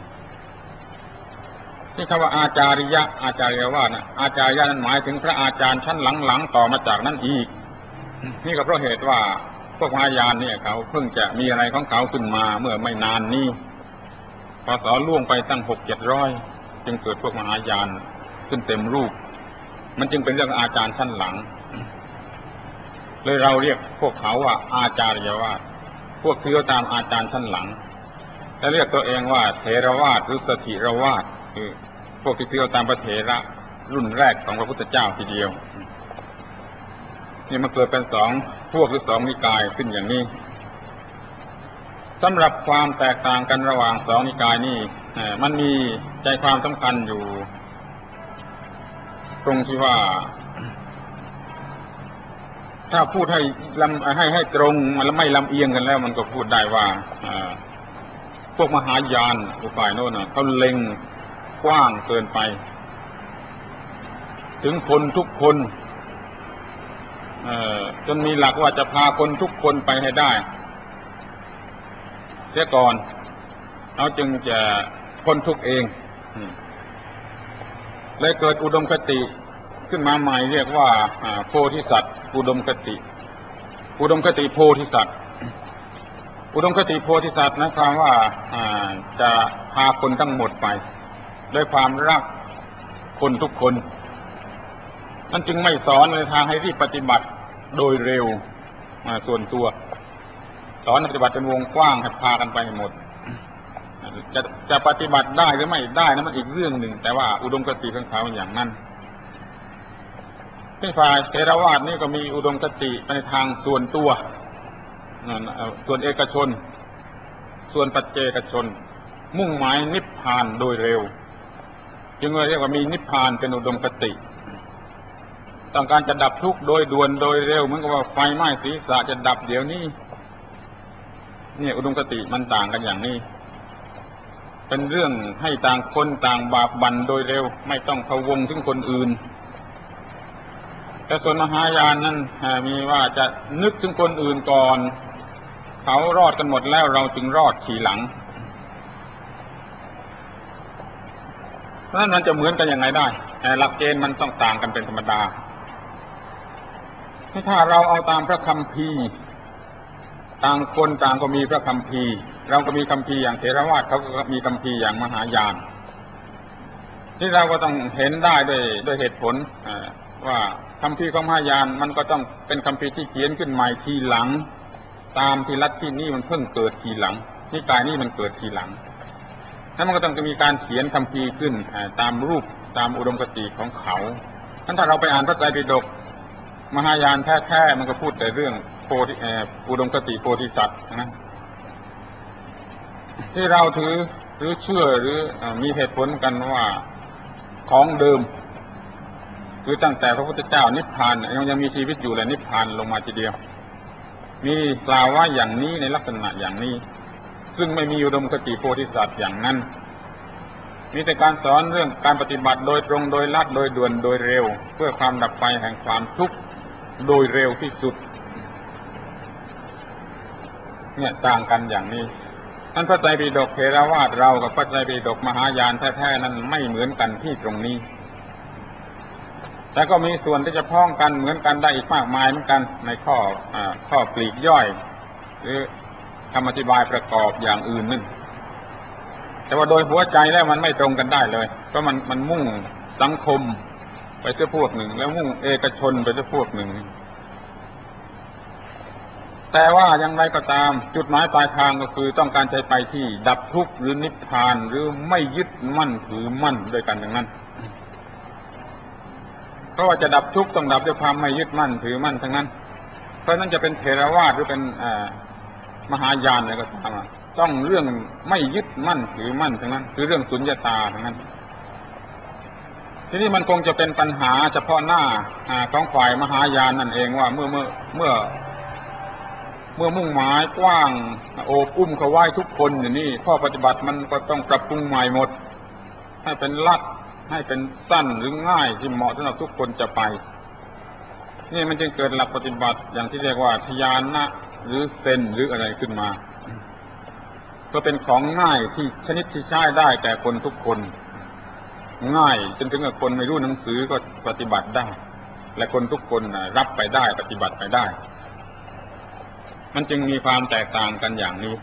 ที่คำว่าอาจาริยะอาจาริยวาทนะอาจาริยะนั้นหมายถึงพระอาจารย์ชั้นหลังๆต่อมาจากนั้นอีกนี่ก็เพราะเหตุว่าพวกมหายานเนี่ยเขาเพิ่งจะมีอะไรของเขาขึ้นมาเมื่อไม่นานนี้พศล่วงไปตั้ง600-700จึงเกิดพวกมหายานขึ้นเต็มรูปมันจึงเป็นเรื่องอาจารย์ชั้นหลังเลยเราเรียกพวกเขาว่าอาจาริยวาทพวกที่ตามอาจารย์ชั้นหลังและเรียกตัวเองว่าเถรวาทหรือสถิรวาทคือพวกที่ตามพระเถระรุ่นแรกของพระพุทธเจ้าทีเดียวนี่มันเกิดเป็นสองพวกหรือสองนิกายขึ้นอย่างนี้สำหรับความแตกต่างกันระหว่างสองนิกายนี้มันมีใจความสำคัญอยู่ตรงที่ว่าถ้าพูดให้ตรงแล้วไม่ลำเอียงกันแล้วมันก็พูดได้ว่าพวกมหายานฝ่ายโน้นเขาเล็งกว้างเกินไปถึงคนทุกคนจนมีหลักว่าจะพาคนทุกคนไปให้ได้เสียก่อนเขาจึงจะพ้นทุกข์เองเลยเกิดอุดมคติขึ้นมาใหม่เรียกว่าโพธิสัตว์อุดมคติโพธิสัตว์อุดมคติโพธิสัตว์นะความว่าจะพาคนทั้งหมดไปด้วยความรักคนทุกคนนั่นจึงไม่สอนในทางให้รีบปฏิบัติโดยเร็วส่วนตัวสอนปฏิบัติเป็นวงกว้างให้พากันไปหมดจะปฏิบัติได้หรือไม่ได้นั้นมันอีกเรื่องหนึ่งแต่ว่าอุดมคติของเขาอย่างนั้นที่ฝ่ายเถรวาทนี่ก็มีอุดมคติไปในทางส่วนตัวส่วนเอกชนส่วนปัจเจกชนมุ่งหมายนิพพานโดยเร็วจึงเรียกว่ามีนิพพานเป็นอุดมคติต้องการจะดับทุกข์โดยด่วนโดยเร็วเหมือนกับว่าไฟไหม้ศีรษะจะดับเดี๋ยวนี้เนี่ยอุดมคติมันต่างกันอย่างนี้เป็นเรื่องให้ต่างคนต่างบากบั่นโดยเร็วไม่ต้องพะวงถึงคนอื่นแต่ส่วนมหายานนั้นมีว่าจะนึกถึงคนอื่นก่อนเขารอดกันหมดแล้วเราจึงรอดทีหลังเพราะฉะนั้นมันจะเหมือนกันยังไงได้หลักเกณฑ์มันต้องต่างกันเป็นธรรมดาถ้าเราเอาตามพระคัมภีร์ต่างคนต่างก็มีพระคัมภีร์เราก็มีคัมภีร์อย่างเถรวาทเขาก็มีคัมภีร์อย่างมหายานที่เราก็ต้องเห็นได้ด้วยเหตุผลว่าคัมภีร์ของมหายานมันก็ต้องเป็นคัมภีร์ที่เขียนขึ้นใหม่ทีหลังตามที่ลัทธินี้มันเพิ่งเกิดทีหลังนิกายนี้มันเกิดทีหลังนั้นมันก็ต้องมีการเขียนคัมภีร์ขึ้นตามรูปตามอุดมคติของเขาถ้าเราไปอ่านพระไตรปิฎกมหายานแท้ๆมันก็พูดแต่เรื่องอุดมคติโพธิสัตว์นะที่เราถือเชื่อหรือมีเหตุผลกันว่าของเดิมคือตั้งแต่พระพุทธเจ้านิพพานยังมีชีวิตอยู่และนิพพานลงมาทีเดียวมีกล่าวว่าอย่างนี้ในลักษณะอย่างนี้ซึ่งไม่มีอุดมคติโพธิสัตว์อย่างนั้นมีแต่การสอนเรื่องการปฏิบัติโดยตรงโดยลัดโดยด่วนโดยเร็วเพื่อความดับไปแห่งความทุกข์โดยเร็วที่สุดเนี่ยต่างกันอย่างนี้ท่านพระไตรปิฎกเถรวาทเรากับพระไตรปิฎกมหายานแท้ๆนั้นไม่เหมือนกันที่ตรงนี้แต่ก็มีส่วนที่จะพ้องกันเหมือนกันได้อีกมากมายเหมือนกันในข้อปลีกย่อยหรือคำอธิบายประกอบอย่างอื่นนั่นแต่ว่าโดยหัวใจแล้วมันไม่ตรงกันได้เลยเพราะมันมุ่งสังคมไปเสียพวกหนึ่งแล้วมุ่งเอกชนไปเสียพวกหนึ่งแต่ว่าอย่างไรก็ตามจุดหมายปลายทางก็คือต้องการจะไปที่ดับทุกข์หรือนิพพานหรือไม่ยึดมั่นถือมั่นด้วยกันอย่างนั้นเพราะว่าจะดับทุกข์ต้องดับด้วยความไม่ยึดมั่นถือมั่นทั้งนั้นเพราะนั้นจะเป็นเถรวาทหรือเป็นมหายานอะไรก็ตามต้องเรื่องไม่ยึดมั่นถือมั่นทั้งนั้นคือเรื่องสุญญตาทั้งนั้นทีนี้มันคงจะเป็นปัญหาเฉพาะหน้าของฝ่ายมหายานนั่นเองว่าเมื่อมุ่งหมายกว้างโอบอุ้มเขาไว้ทุกคนอย่างนี้ข้อปฏิบัติมันก็ต้องปรับปรุงใหม่หมดให้เป็นลัดให้เป็นสั้นหรือง่ายที่เหมาะสำหรับทุกคนจะไปนี่มันจึงเกิดหลักปฏิบัติอย่างที่เรียกว่าทญานะหรือเซนหรืออะไรขึ้นมาก็เป็นของง่ายที่ชนิดที่ใช้ได้แก่คนทุกคนง่ายจนถึงกับคนไม่รู้หนังสือก็ปฏิบัติได้และคนทุกคนรับไปได้ปฏิบัติไปได้มันจึงมีความแตกต่างกันอย่างนี้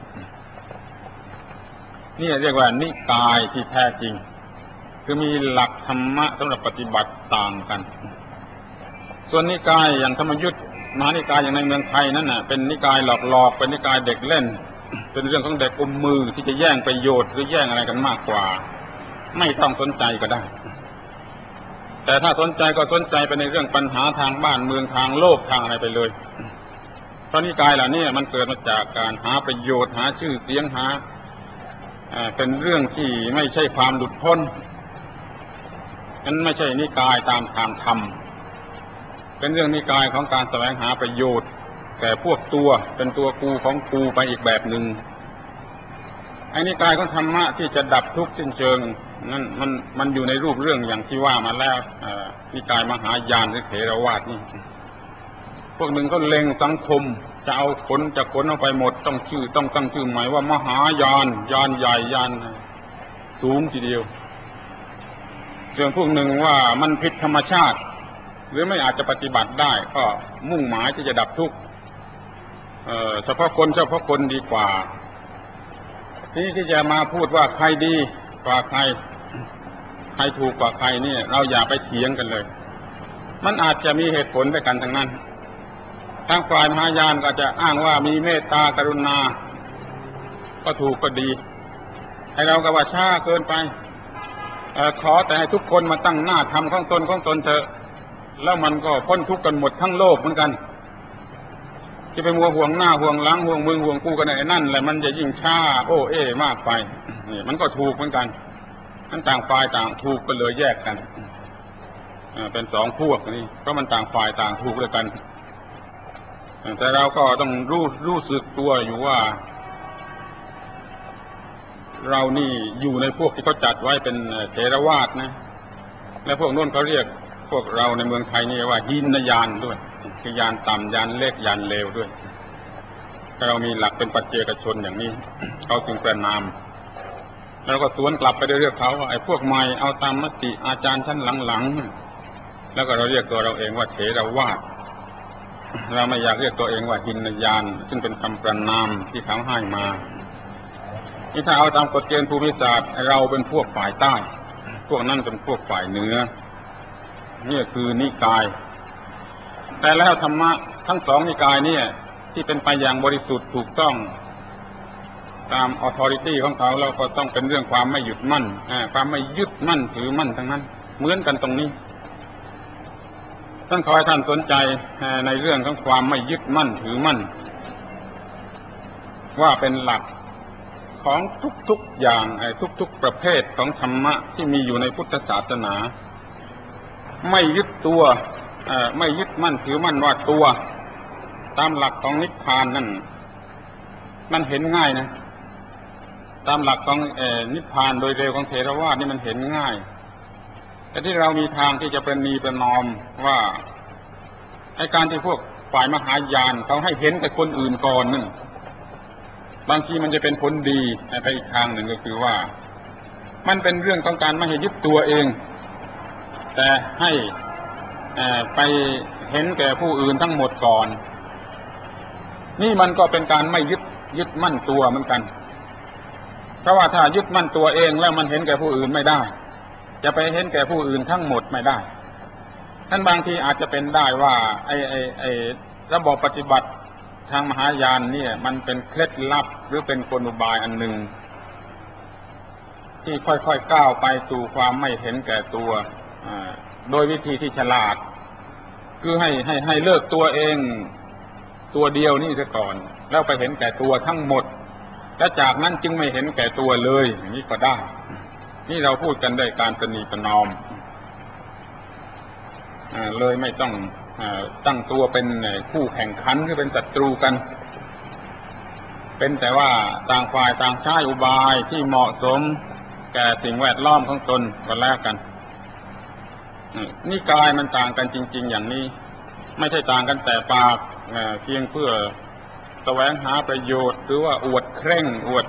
นี่เรียกว่านิกายที่แท้จริงคือมีหลักธรรมะสำหรับปฏิบัติต่างกันส่วนนิกายอย่างธรรมยุทธมหานิกายอย่างในเมืองไทยนั่นน่ะเป็นนิกายหลอกเป็นนิกายเด็กเล่นเป็นเรื่องของเด็กอมมือที่จะแย่งประโยชน์หรือแย่งอะไรกันมากกว่าไม่ต้องสนใจก็ได้แต่ถ้าสนใจก็สนใจไปในเรื่องปัญหาทางบ้านเมืองทางโลกทางอะไรไปเลยเพราะนิกายเหล่านี้มันเกิดมาจากการหาประโยชน์หาชื่อเสียงหาเป็นเรื่องที่ไม่ใช่ความหลุดพ้นนั้นไม่ใช่นิกายตามทางธรรมเป็นเรื่องนิกายของการแสวงหาประโยชน์แก่พวกตัวเป็นตัวกูของกูไปอีกแบบหนึ่งไอ้นิกายของธรรมะที่จะดับทุกข์สิ้นเชิงนั่นมันอยู่ในรูปเรื่องอย่างที่ว่ามาแล้วนิกายมหายานหรือเถรวาทนี่พวกหนึ่งเขาเล็งสังคมจะเอาคนจากคนเอาไปหมดต้องตั้งชื่อใหม่ว่ามหายานยานใหญ่ยานสูงทีเดียวส่วนพวกหนึ่งว่ามันผิดธรรมชาติหรือไม่อาจจะปฏิบัติได้ก็มุ่งหมายที่จะดับทุกข์เฉพาะคนดีกว่าที่จะมาพูดว่าใครดีกว่าใครถูกกว่าใครนี่เราอย่าไปเถียงกันเลยมันอาจจะมีเหตุผลด้วยกันทั้งนั้นทางฝ่ายมหายานก็จะอ้างว่ามีเมตตากรุณาก็ถูกก็ดีให้เราก็ว่าช้าเกินไปขอแต่ให้ทุกคนมาตั้งหน้าทำของตนเถอะแล้วมันก็พ้นทุกข์กันหมดทั้งโลกเหมือนกันจะไปมัวห่วงหน้าห่วงหลังห่วงมึงห่วงกูกันไอ้นั่นแหละมันจะยิ่งช้าโอ้เอมากไปนี่มันก็ถูกเหมือนกันทั้งต่างฝ่ายต่างถูกก็เลยแยกกันเป็นสองพวกนี่เพราะมันต่างฝ่ายต่างถูกด้วยกันแต่เราก็ต้องรู้สึกตัวอยู่ว่าเรานี่อยู่ในพวกที่เขาจัดไว้เป็นเถรวาทนะและพวกโน้นเขาเรียกพวกเราในเมืองไทยนี่ว่าหินยานด้วยคือยานต่ำยานเล็กยานเลวด้วยเรามีหลักเป็นปัจเจกชนอย่างนี้เขาจึงประนามแล้วก็สวนกลับไปเรื่อยๆเขาว่าไอ้พวกใหม่เอาตามมติอาจารย์ชั้นหลังๆแล้วก็เราเรียกตัวเราเองว่าเถรวาทเราไม่อยากเรียกตัวเองว่าหินยานซึ่งเป็นคำประนามที่เขาให้มานี่ถ้าเอาตามกฎเกณฑ์ภูมิศาสตร์เราเป็นพวกฝ่ายใต้พวกนั้นเป็นพวกฝ่ายเหนือนี่คือนิกายแต่แล้วธรรมะทั้งสองนิกายนี่ที่เป็นไปอย่างบริสุทธิ์ถูกต้องตามออธอริตี้ของเขาเราก็ต้องเป็นเรื่องความไม่หยุดมั่นความไม่ยึดมั่นถือมั่นทั้งนั้นเหมือนกันตรงนี้ท่านขอให้ท่านสนใจในเรื่องของความไม่ยึดมั่นถือมั่นว่าเป็นหลักของทุกๆอย่างทุกๆประเภทของธรรมะที่มีอยู่ในพุทธศาสนาไม่ยึดตัวไม่ยึดมั่นถือมั่นว่าตัวตามหลักของนิพพานนั่นมันเห็นง่ายนะตามหลักของนิพพานโดยเร็วของเถรวาทนี่มันเห็นง่ายแต่ที่เรามีทางที่จะประนีประนอมว่าไอ้การที่พวกฝ่ายมหายานเขาให้เห็นแต่คนอื่นก่อนนั่นบางทีมันจะเป็นผลดีไปอีกทางหนึ่งก็คือว่ามันเป็นเรื่องของการไม่ให้ยึดตัวเองแต่ให้ไปเห็นแก่ผู้อื่นทั้งหมดก่อนนี่มันก็เป็นการไม่ยึดมั่นตัวเหมือนกันเพราะว่าถ้ายึดมั่นตัวเองแล้วมันเห็นแก่ผู้อื่นไม่ได้จะไปเห็นแก่ผู้อื่นทั้งหมดไม่ได้ท่านบางทีอาจจะเป็นได้ว่าไอ้ระบบปฏิบัติทางมหายานเนี่ยมันเป็นเคล็ดลับหรือเป็นกลอุบายอันหนึ่งที่ค่อยๆก้าวไปสู่ความไม่เห็นแก่ตัวโดยวิธีที่ฉลาดคือให้เลิกตัวเองตัวเดียวนี่ซะก่อนแล้วไปเห็นแก่ตัวทั้งหมดและจากนั้นจึงไม่เห็นแก่ตัวเลยอย่างนี้ก็ได้นี่เราพูดกันด้วยการประนีประนอมเลยไม่ต้องตั้งตัวเป็นคู่แข่งขันหรือเป็นศัตรูกันเป็นแต่ว่าต่างฝ่ายต่างใช้อุบายที่เหมาะสมแก่สิ่งแวดล้อมของตนก็แล้วกันนิกายมันต่างกันจริงๆอย่างนี้ไม่ใช่ต่างกันแต่ปากเพียงเพื่อแสวงหาประโยชน์หรือว่าอวดเคร่งอวด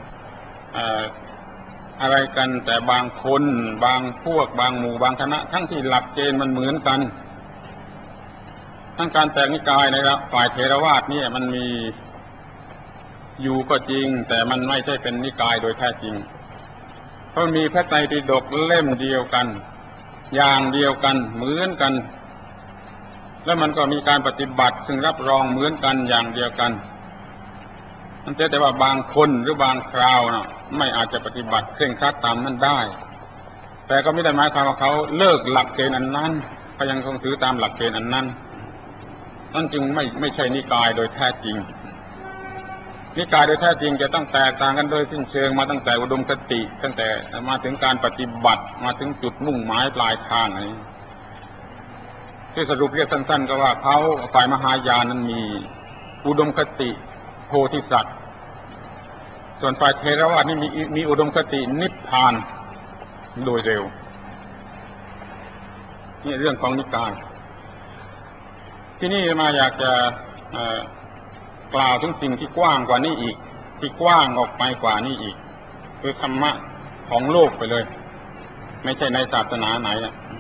อะไรกันแต่บางคนบางพวกบางหมู่บางคณะทั้งที่หลักเกณฑ์มันเหมือนกันทั้งการแตกนิกายนะครับฝ่ายเถรวาทเนี่ยมันมีอยู่ก็จริงแต่มันไม่ใช่เป็นนิกายโดยแท้จริงเพราะมีพระไตรปิฎกเล่มเดียวกันอย่างเดียวกันเหมือนกันแล้วมันก็มีการปฏิบัติซึ่งรับรองเหมือนกันอย่างเดียวกันมันแต่ว่าบางคนหรือบางคราวนะไม่อาจจะปฏิบัติเคร่งครัดตามนั้นได้แต่ก็ไม่ได้หมายความว่าเขาเลิกหลักเกณฑ์อันนั้นเขายังคงถือตามหลักเกณฑ์อันนั้นนั่นจึงไม่ใช่นิกายโดยแท้จริงนิกายโดยแท้จริงจะต้องแตกต่างกันโดยสิ้นเชิงมาตั้งแต่อุดมคติตั้งแต่มาถึงการปฏิบัติมาถึงจุดมุ่งหมายปลายทางนี้ที่สรุปเรียกสั้นๆก็ว่าเขาฝ่ายมหายานนั้นมีอุดมคติโพธิสัตว์ส่วนฝ่ายเทรวาทนี่มีอุดมคตินิพพานโดยเร็วนี่เรื่องของนิกายที่นี่มาอยากจะกล่าวถึงสิ่งที่กว้างกว่านี้อีกที่กว้างออกไปกว่านี้อีกคือธรรมะของโลกไปเลยไม่ใช่ในศาสนาไหน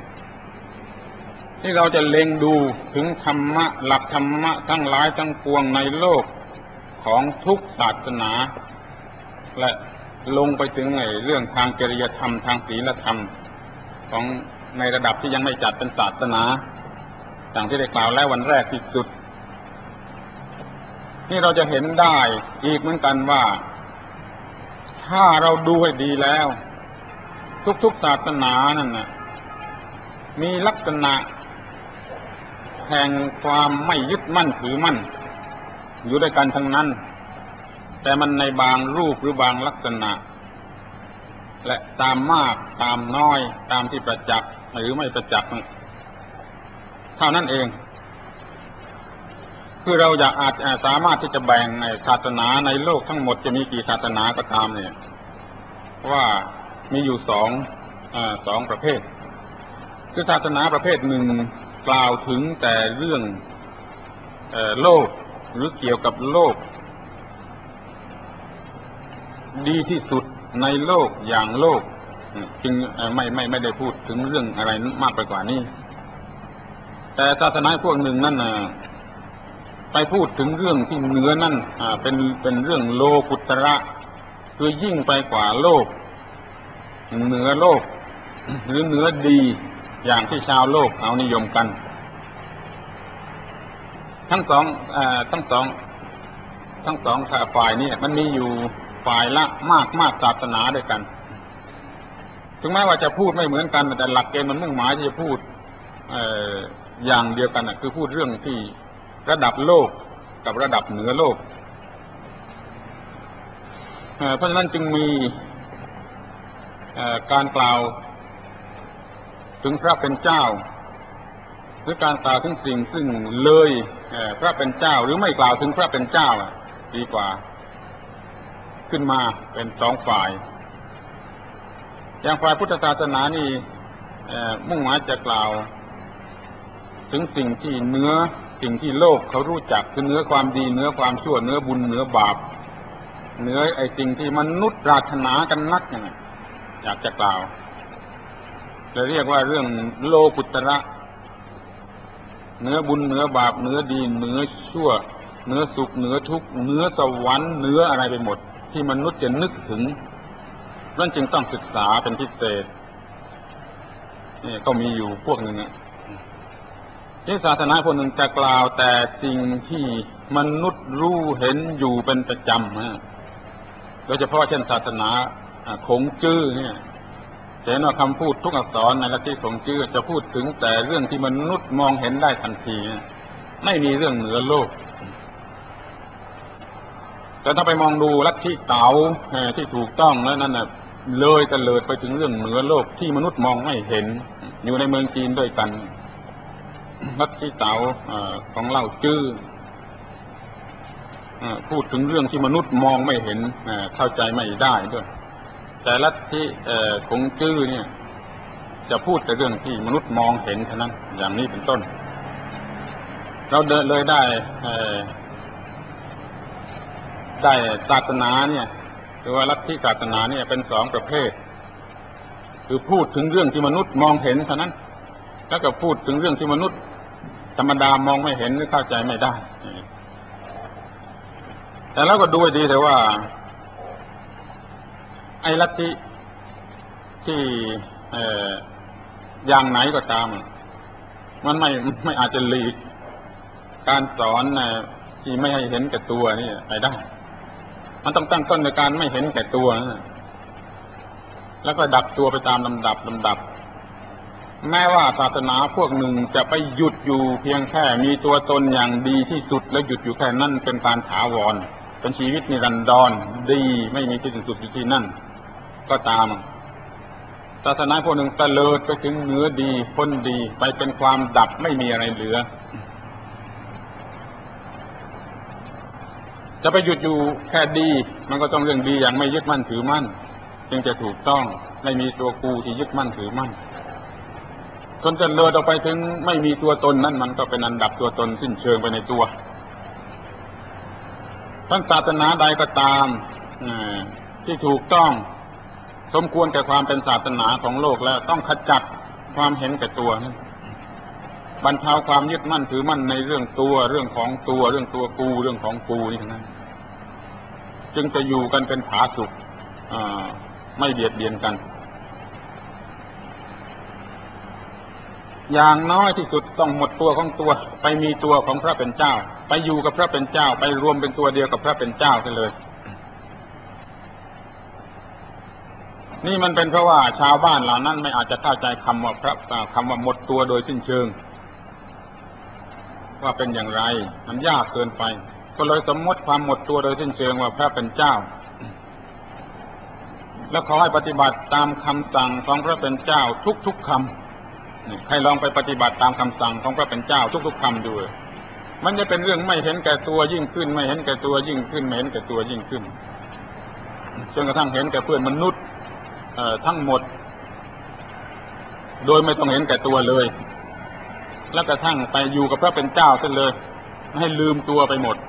ที่เราจะเล็งดูถึงธรรมะหลักธรรมะทั้งหลายทั้งปวงในโลกของทุกศาสนาและลงไปถึงเรื่องทางจริยธรรมทางศีลธรรมของในระดับที่ยังไม่จัดเป็นศาสนาอย่างที่ได้กล่าวแล้ววันแรกที่สุดนี่เราจะเห็นได้อีกเหมือนกันว่าถ้าเราดูให้ดีแล้วทุกศาสนานั่นน่ะมีลักษณะแห่งความไม่ยึดมั่นถือมั่นอยู่ด้วยกันทั้งนั้นแต่มันในบางรูปหรือบางลักษณะและตามมากตามน้อยตามที่ประจักษ์หรือไม่ประจักษ์เท่านั้นเองคือเราอยากอาจสามารถที่จะแบ่งศาสนาในโลกทั้งหมดจะมีกี่ศาสนาก็ตามเนี่ยว่ามีอยู่สองประเภทคือศาสนาประเภทหนึ่งกล่าวถึงแต่เรื่องโลกหรือเกี่ยวกับโลกดีที่สุดในโลกอย่างโลกจึงไม่ได้พูดถึงเรื่องอะไรมากไปกว่านี้แต่ศาสนาพวกหนึ่งนั่นไปพูดถึงเรื่องที่เหนือนั่นเป็นเรื่องโลกุตระคือยิ่งไปกว่าโลกเหนือโลกหรือเหนือดีอย่างที่ชาวโลกเอานิยมกันทั้งสองฝ่ายนี้มันมีอยู่ฝ่ายละมากศาสนาด้วยกันถึงแม้ว่าจะพูดไม่เหมือนกันแต่หลักเกณฑ์มันมุ่งหมายที่จะพูดอย่างเดียวกันคือพูดเรื่องที่ระดับโลกกับระดับเหนือโลกเพราะฉะนั้นจึงมีการกล่าวถึงพระเป็นเจ้าหรือการกล่าวถึงสิ่งซึ่งเลยพระเป็นเจ้าหรือไม่กล่าวถึงพระเป็นเจ้าดีกว่าขึ้นมาเป็นสองฝ่ายอย่างฝ่ายพุทธศาสนานี่มุ่งหมายจะกล่าวถึงสิ่งที่เนื้อสิ่งที่โลกเขารู้จักคือเนื้อความดีเนื้อความชั่วเนื้อบุญเนื้อบาปเนื้อไอ้สิ่งที่มนุษย์ปรารถนากันนักเนี่ยอยากจะกล่าวจะเรียกว่าเรื่องโลกุตระเนื้อบุญเนื้อบาปเนื้อดีเนื้อชั่วเนื้อสุขเนื้อทุกข์เนื้อสวรรค์เนื้ออะไรไปหมดที่มนุษย์จะนึกถึงนั่นจึงต้องศึกษาเป็นพิเศษนี่ก็มีอยู่พวกหนึ่งที่ศาสนาคนหนึ่งจะกล่าวแต่สิ่งที่มนุษย์รู้เห็นอยู่เป็นประจำโดยเฉพาะเช่นศาสนาคงจื้อเนี่ยเห็นว่าคำพูดทุกอักษรในลัทธิคงจื้อจะพูดถึงแต่เรื่องที่มนุษย์มองเห็นได้ทันทีไม่มีเรื่องเหนือโลกแต่ถ้าไปมองดูลัทธิเต๋าที่ถูกต้องแล้วนั่นน่ะเลยตะเลิดไปถึงเรื่องเหนือโลกที่มนุษย์มองไม่เห็นอยู่ในเมืองจีนด้วยกันลัทธิเต๋าของเล่าจื้อพูดถึงเรื่องที่มนุษย์มองไม่เห็นเข้าใจไม่ได้ด้วยแต่ลัทธิคงจื้อเนี่ยจะพูดแต่เรื่องที่มนุษย์มองเห็นเท่านั้นอย่างนี้เป็นต้นเราเลยได้ศาสนาเนี่ยหรือว่าลัทธิศาสนาเนี่ยเป็นสองประเภทคือพูดถึงเรื่องที่มนุษย์มองเห็นเท่านั้นแล้วก็พูดถึงเรื่องที่มนุษย์ธรรมดามองไม่เห็นหรือเข้าใจไม่ได้แต่แล้วก็ดูดีแต่ว่าไอ้ลัทธิที่อย่างไหนก็ตามมันไม่อาจจะหลีกการสอนที่ไม่ให้เห็นแก่ตัวนี่ไปได้มันต้องตั้งต้นในการไม่เห็นแก่ตัวแล้วก็ดับตัวไปตามลำดับแม้ว่าศาสนาพวกหนึ่งจะไปหยุดอยู่เพียงแค่มีตัวตนอย่างดีที่สุดและหยุดอยู่แค่นั้นเป็นการถาวรเป็นชีวิตนิรันดรดีไม่มีที่สิ้นสุดอยู่ที่นั่นก็ตามศาสนาพวกหนึ่งตะเลิดไปถึงเหนือดีพ้นดีไปเป็นความดับไม่มีอะไรเหลือจะไปหยุดอยู่แค่ดีมันก็ต้องเรื่องดีอย่างไม่ยึดมั่นถือมั่นจึงจะถูกต้องไม่มีตัวกูที่ยึดมั่นถือมั่นจนจะเลิศออกไปถึงไม่มีตัวตนนั่นมันก็เป็นอันดับตัวตนสิ้นเชิงไปในตัวทั้งศาสนาใดก็ตามที่ถูกต้องสมควรแก่ความเป็นศาสนาของโลกแล้วต้องขจัดความเห็นแก่ตัวนั้นบรรเทาความยึดมั่นถือมั่นในเรื่องตัวเรื่องของตัวเรื่องตัวกูเรื่องของกูนี่ทั้งนั้นจึงจะอยู่กันเป็นผาสุกไม่เบียดเบียนกันอย่างน้อยที่สุดต้องหมดตัวของตัวไปมีตัวของพระเป็นเจ้าไปอยู่กับพระเป็นเจ้าไปรวมเป็นตัวเดียวกับพระเป็นเจ้ากันเลยนี่มันเป็นเพราะว่าชาวบ้านเหล่านั้นไม่อาจจะเข้าใจคำว่าหมดตัวโดยสิ้นเชิงว่าเป็นอย่างไรมันยากเกินไปก็เลยสมมติความหมดตัวโดยสิ้นเชิงว่าพระเป็นเจ้าแล้วขอให้ปฏิบัติตามคำสั่งของพระเป็นเจ้าทุกๆคำให้ลองไปปฏิบัติตามคำสั่งของพระเป็นเจ้าทุกๆคำดูมันจะเป็นเรื่องไม่เห็นแก่ตัวยิ่งขึ้นไม่เห็นแก่ตัวยิ่งขึ้นไม่เห็นแก่ตัวยิ่งขึ้นจนกระทั่งเห็นแก่เพื่อนมนุษย์ทั้งหมดโดยไม่ต้องเห็นแก่ตัวเลยแล้วกระทั่งไปอยู่กับพระเป็นเจ้าซะเลยให้ลืมตัวไปหมด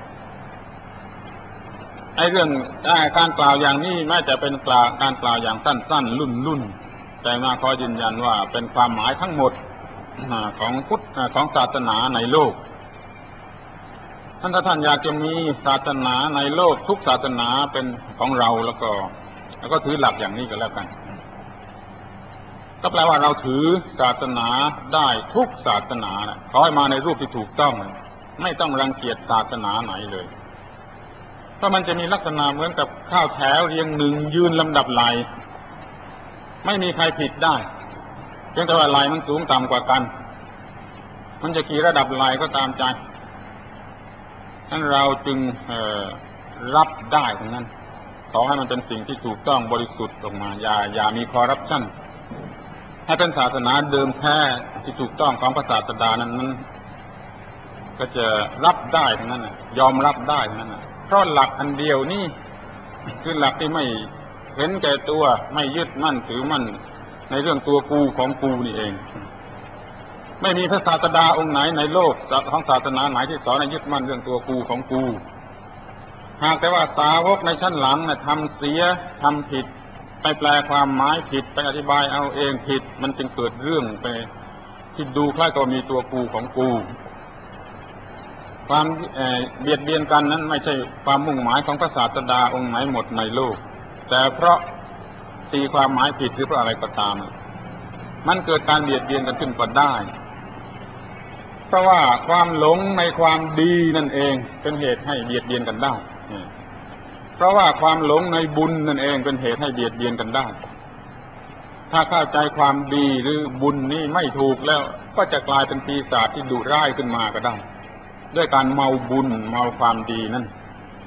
ไอ้เรื่องการกล่าวอย่างนี้แม้จะเป็นการกล่าวอย่างสั้นๆลุ่นๆแต่มาขอยืนยันว่าเป็นความหมายทั้งหมดของพุทธของศาสนาในโลกถ้าท่านอยากจะมีศาสนาในโลกทุกศาสนาเป็นของเราแล้วก็ถือหลักอย่างนี้ก็แล้วกันก็แปลว่าเราถือศาสนาได้ทุกศาสนาขอให้มาในรูปที่ถูกต้องไม่ต้องรังเกียจศาสนาไหนเลยเพราะมันจะมีลักษณะเหมือนกับข้าวแถวเรียงหนึ่งยืนลำดับไหลไม่มีใครผิดได้เพียงแต่ว่าไหลมันสูงต่ำกว่ากันมันจะกี่ระดับไหลก็ตามใจนั้นเราจึงรับได้ทั้งนั้นขอให้มันเป็นสิ่งที่ถูกต้องบริสุทธิ์ออกมาอย่ามีคอร์รัปชันให้เป็นศาสนาเดิมแท้ที่ถูกต้องของพระศาสดานั้นก็จะรับได้ทั้งนั้นยอมรับได้ทั้งนั้นเพราะหลักอันเดียวนี่คือหลักที่ไม่เห็นแก่ตัวไม่ยึดมั่นถือมั่นในเรื่องตัวกูของกูนี่เองไม่มีพระศาสดาองค์ไหนในโลกของศาสนาไหนที่สอนให้ยึดมั่นเรื่องตัวกูของกูหากแต่ว่าสาวกในชั้นหลังทำเสียทำผิดไปแปลความหมายผิดไปอธิบายเอาเองผิดมันจึงเกิดเรื่องไปที่ดูคล้ายกับมีตัวกูของกูความเบียดเบียนกันนั้นไม่ใช่ความมุ่งหมายของพระศาสดาองค์ไหนหมดในโลกแต่เพราะตีความหมายผิดหรือเพราะอะไรก็ตามมันเกิดการเบียดเบียนกันขึ้นก็ได้ เพราะว่าความหลงในความดีนั่นเองเป็นเหตุให้เบียดเบียนกันได้เพราะว่าความหลงในบุญนั่นเองเป็นเหตุให้เบียดเบียนกันได้ถ้าเข้าใจความดีหรือบุญนี้ไม่ถูกแล้วก็จะกลายเป็นปีศาจที่ดุร้ายขึ้นมาก็ได้ด้วยการเมาบุญเมาความดีนั่น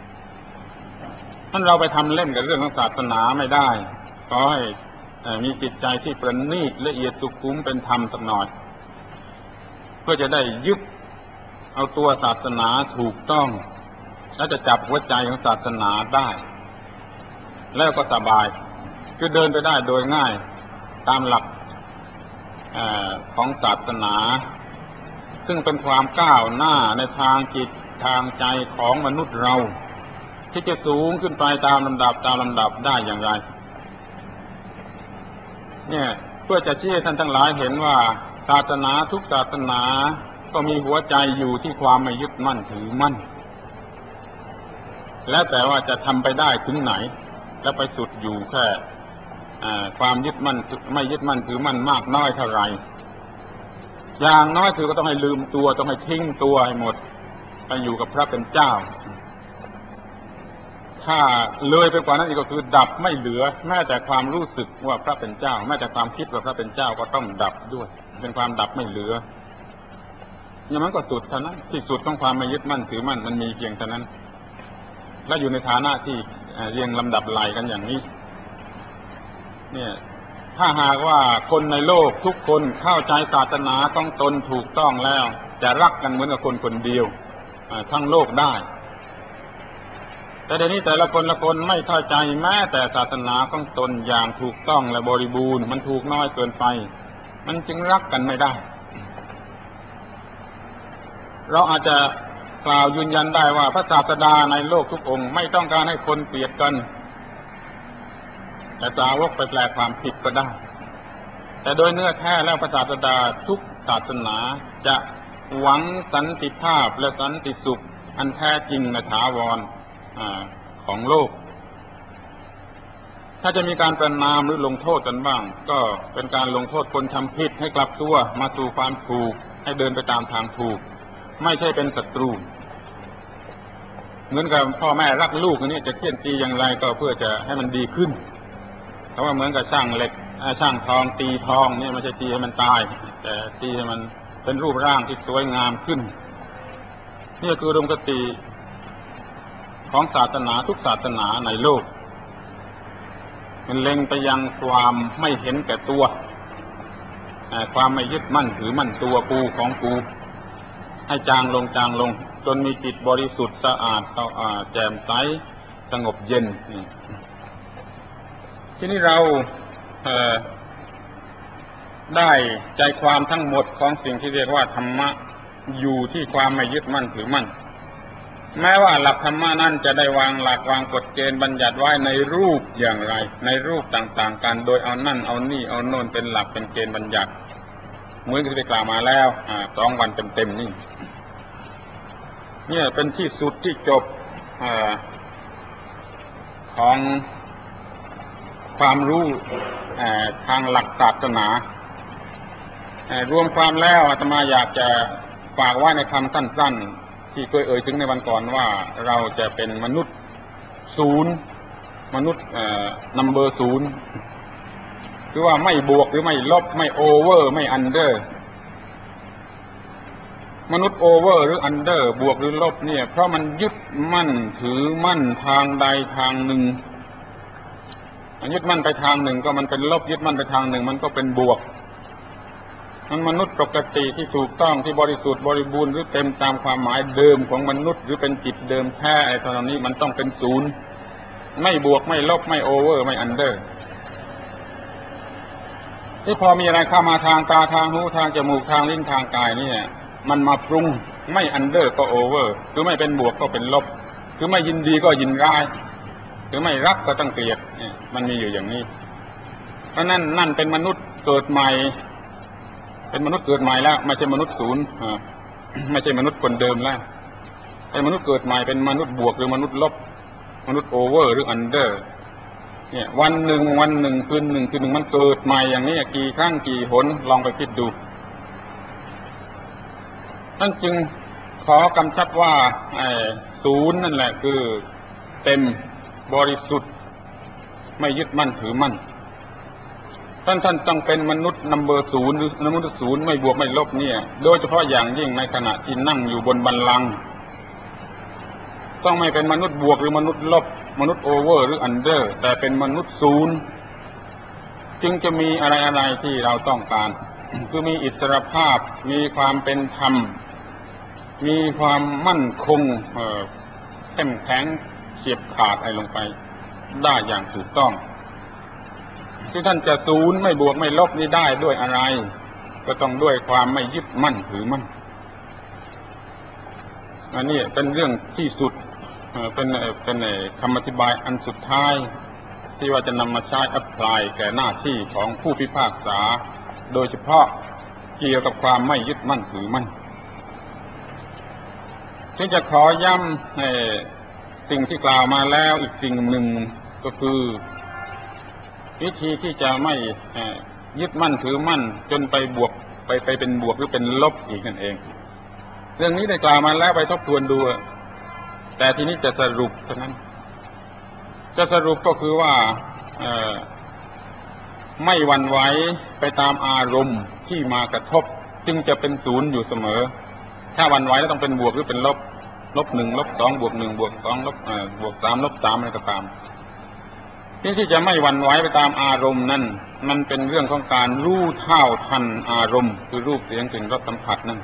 ท่านเราไปทำเล่นกับเรื่องของศาสนาไม่ได้ขอให้มีจิตใจที่ประณีตละเอียดสุขุมเป็นธรรมสักหน่อยเพื่อจะได้ยึดเอาตัวศาสนาถูกต้องและจะจับหัวใจของศาสนาได้แล้วก็สบายคือเดินไปได้โดยง่ายตามหลักของศาสนาซึ่งเป็นความก้าวหน้าในทางจิตทางใจของมนุษย์เราที่จะสูงขึ้นไปตามลำดับได้อย่างไรเนี่ยเพื่อจะชี้ให้ท่านทั้งหลายเห็นว่าศาสนาทุกศาสนาก็มีหัวใจอยู่ที่ความไม่ยึดมั่นถือมั่นแล้วแต่ว่าจะทำไปได้ถึงไหนแล้วไปสุดอยู่แค่ความยึดมั่นไม่ยึดมั่นถือมั่นมากน้อยเท่าไหร่อย่างน้อยคือก็ต้องให้ลืมตัวต้องให้ทิ้งตัวให้หมดไปอยู่กับพระเป็นเจ้าถ้าเลยไปกว่านั้นอีกก็คือดับไม่เหลือแม้แต่ความรู้สึกว่าพระเป็นเจ้าแม้แต่ความคิดว่าพระเป็นเจ้าก็ต้องดับด้วยเป็นความดับไม่เหลืออย่างนั้นก็สุดเท่านั้นที่สุดของความไม่ยึดมั่นถือมั่นมันมีเพียงเท่านั้นและอยู่ในฐานะที่เรียงลำดับไหลกันอย่างนี้เนี่ยถ้าหากว่าคนในโลกทุกคนเข้าใจศาสนาของตนถูกต้องแล้วจะรักกันเหมือนกับคนคนเดียวทั้งโลกได้แต่เดี๋ยวนี้แต่ละคนไม่เข้าใจแม้แต่ศาสนาของตนอย่างถูกต้องและบริบูรณ์มันถูกน้อยเกินไปมันจึงรักกันไม่ได้เราอาจจะกล่าวยืนยันได้ว่าพระศาสดาในโลกทุกองค์ไม่ต้องการให้คนเกลียดกันแต่สาวกไปแปลความผิดก็ได้แต่โดยเนื้อแท้แล้วพระศาสดาทุกศาสนาจะหวังสันติภาพและสันติสุขอันแท้จริงและถาวรของโลกถ้าจะมีการประณามหรือลงโทษกันบ้างก็เป็นการลงโทษคนทำผิดให้กลับตัวมาสู่ความถูกให้เดินไปตามทางถูกไม่ใช่เป็นศัตรูเหมือนกับพ่อแม่รักลูกนี่จะเคี่ยนตีอย่างไรก็เพื่อจะให้มันดีขึ้นเพราะว่าเหมือนกับช่างเหล็กช่างทองตีทองนี่ไม่ใช่ตีให้มันตายแต่ตีให้มันเป็นรูปร่างที่สวยงามขึ้นนี่คืออุดมคติของศาสนาทุกศาสนาในโลกมันเล็งไปยังความไม่เห็นแก่ตัวความไม่ยึดมั่นถือมั่นตัวกูของกูให้จางลงจนมีจิตบริสุทธิ์สะอาดแจ่มใสสงบเย็นทีนี้เราได้ใจความทั้งหมดของสิ่งที่เรียกว่าธรรมะอยู่ที่ความไม่ยึดมั่นถือมั่นแม้ว่าหลักธรรมะนั้นจะได้วางหลักวางกฎเกณฑ์บัญญัติไว้ในรูปอย่างไรในรูปต่างๆกันโดยเอานั่นเอานี่เอาโน่นเป็นหลักเป็นเกณฑ์บัญญัติเหมือนที่ได้กล่าวมาแล้ว2 วันเต็มๆนี่เนี่ยเป็นที่สุดที่จบของความรู้ทางหลักศาสนารวมความแล้วอาตมาอยากจะฝากไว้ในคำสั้นๆที่เคยเอ่ยถึงในวันก่อนว่าเราจะเป็นมนุษย์ศูนย์มนุษย์นัมเบอร์ศูนย์คือว่าไม่บวกหรือไม่ลบไม่โอเวอร์ไม่อันเดอร์มนุษย์โอเวอร์หรืออันเดอร์บวกหรือลบเนี่ยเพราะมันยึดมั่นถือมั่นทางใดทางหนึ่งยึดมั่นไปทางหนึ่งก็มันเป็นลบยึดมั่นไปทางหนึ่งมันก็เป็นบวกมันมนุษย์ปกติที่ถูกต้องที่บริสุทธิ์บริบูรณ์หรือเต็มตามความหมายเดิมของมนุษย์หรือเป็นจิตเดิมแท้ไอ้ตอนนี้มันต้องเป็นศูนย์ไม่บวกไม่ลบไม่โอเวอร์ไม่อันเดอร์ที่พอมีอะไรเข้ามาทางตาทางหูทางจมูกทางลิ้นทางกายนี่มันมาปรุงไม่อันเดอร์ก็โอเวอร์คือไม่เป็นบวกก็เป็นลบคือไม่ยินดีก็ยินร้ายคือไม่รักก็ต้องเกลียดมันมีอยู่อย่างนี้เพราะนั่นเป็นมนุษย์เกิดใหม่เป็นมนุษย์เกิดใหม่แล้วไม่ใช่มนุษย์ศูนย์ไม่ใช่มนุษย์คนเดิมแล้วไอ้มนุษย์เกิดใหม่เป็นมนุษย์บวกหรือมนุษย์ลบมนุษย์โอเวอร์หรืออันเดอร์เนี่ยวันหนึ่งคืนหนึ่งมันเกิดใหม่อย่างนี้กี่ครั้งกี่หนลองไปคิดดูท่านจึงขอกำชับว่าศูนย์นั่นแหละคือเต็มบริสุทธิ์ไม่ยึดมั่นถือมั่นท่านต้องเป็นมนุษย์นัมเบอร์ศูนย์หรือมนุษย์ศูนย์ไม่บวกไม่ลบเนี่ยโดยเฉพาะอย่างยิ่งในขณะที่นั่งอยู่บนบัลลังก์ต้องไม่เป็นมนุษย์บวกหรือมนุษย์ลบมนุษย์โอเวอร์หรืออันเดอร์แต่เป็นมนุษย์ศูนย์จึงจะมีอะไรที่เราต้องการคือมีอิสรภาพมีความเป็นธรรมมีความมั่นคงเข้มแข็งเฉียบขาดอะไรลงไปได้อย่างถูกต้องที่ท่านจะศูนย์ไม่บวกไม่ลบนี่ได้ด้วยอะไรก็ต้องด้วยความไม่ยึดมั่นถือมั่นอันนี้เป็นเรื่องที่สุดเป็นคำอธิบายอันสุดท้ายที่ว่าจะนำมาใช้แอพพลายแก่หน้าที่ของผู้พิพากษาโดยเฉพาะเกี่ยวกับความไม่ยึดมั่นถือมั่นที่จะขอย้ำในสิ่งที่กล่าวมาแล้วอีกสิ่งหนึ่งก็คือวิธีที่จะไม่ยึดมั่นถือมั่นจนไปบวกไปเป็นบวกหรือเป็นลบอีกนั่นเองเรื่องนี้ได้กล่าวมาแล้วไปทบทวนดูแต่ทีนี้จะสรุปเท่านั้นจะสรุปก็คือว่าไม่หวั่นไหวไปตามอารมณ์ที่มากระทบจึงจะเป็นศูนย์อยู่เสมอถ้าหวั่นไหวแล้วต้องเป็นบวกหรือเป็นลบ1 ลบ 2 บวก 1 บวก 2 ลบ บวก 3 ลบ 3อะไรก็ตามที่จะไม่หวั่นไหวไปตามอารมณ์นั้นมันเป็นเรื่องของการรู้เท่าทันอารมณ์คือรูปเสียงกลิ่นรสสัมผัสนั่น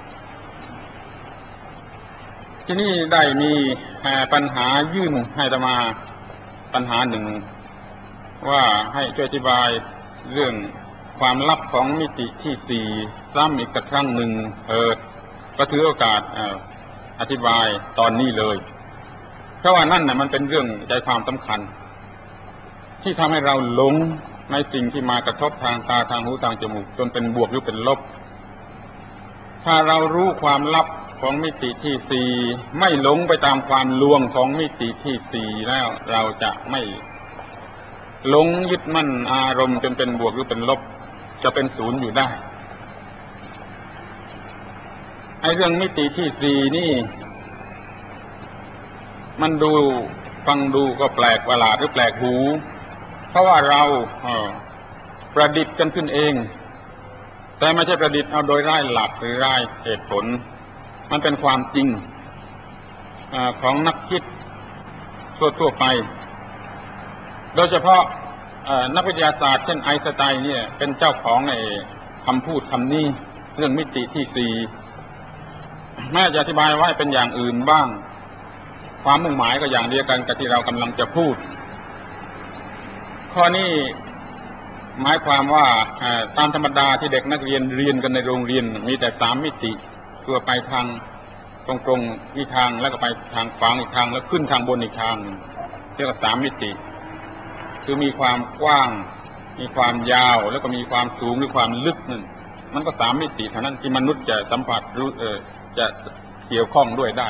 ที่นี่ได้มีปัญหายื่นให้อาตมาปัญหาหนึ่งว่าให้ช่วยอธิบายเรื่องความลับของมิติที่สี่ซ้ำอีกครั้งหนึ่งก็ถือโอกาสอธิบายตอนนี้เลยเพราะว่านั่นน่ะมันเป็นเรื่องใจความสำคัญที่ทำให้เราหลงในสิ่งที่มากระทบทางตาทางหูทางจมูกจนเป็นบวกหรือเป็นลบถ้าเรารู้ความลับของมิติที่สี่ไม่หลงไปตามความลวงของมิติที่สี่แล้วเราจะไม่หลงยึดมั่นอารมณ์จนเป็นบวกหรือเป็นลบจะเป็นศูนย์อยู่ได้ไอ้เรื่องมิติที่สี่นี่มันฟังดูก็แปลกประหลาดหรือแปลกหูเพราะว่าเราประดิษฐ์กันขึ้นเองแต่ไม่ใช่ประดิษฐ์เอาโดยไร้หลักหรือไร้เหตุผลมันเป็นความจริงของนักคิดทั่วไปโดยเฉพาะนักวิทยาศาสตร์เช่นไอน์สไตน์เนี่ยเป็นเจ้าของไอ้คำพูดคำนี้เรื่องมิติที่สี่แม้จะอธิบายว่าเป็นอย่างอื่นบ้างความมุ่งหมายก็อย่างเดียวกันกับที่เรากำลังจะพูดข้อนี้หมายความว่าตามธรรมดาที่เด็กนักเรียนกันในโรงเรียนมีแต่3 มิติคือไปทางตรงๆอีกทางแล้วก็ไปทางขวางอีกทางแล้วขึ้นทางบนอีกทางเรียกว่า3 มิติคือมีความกว้างมีความยาวแล้วก็มีความสูงหรือความลึกนั่นมันก็3 มิติเท่านั้นที่มนุษย์จะสัมผัสรู้จะเกี่ยวข้องด้วยได้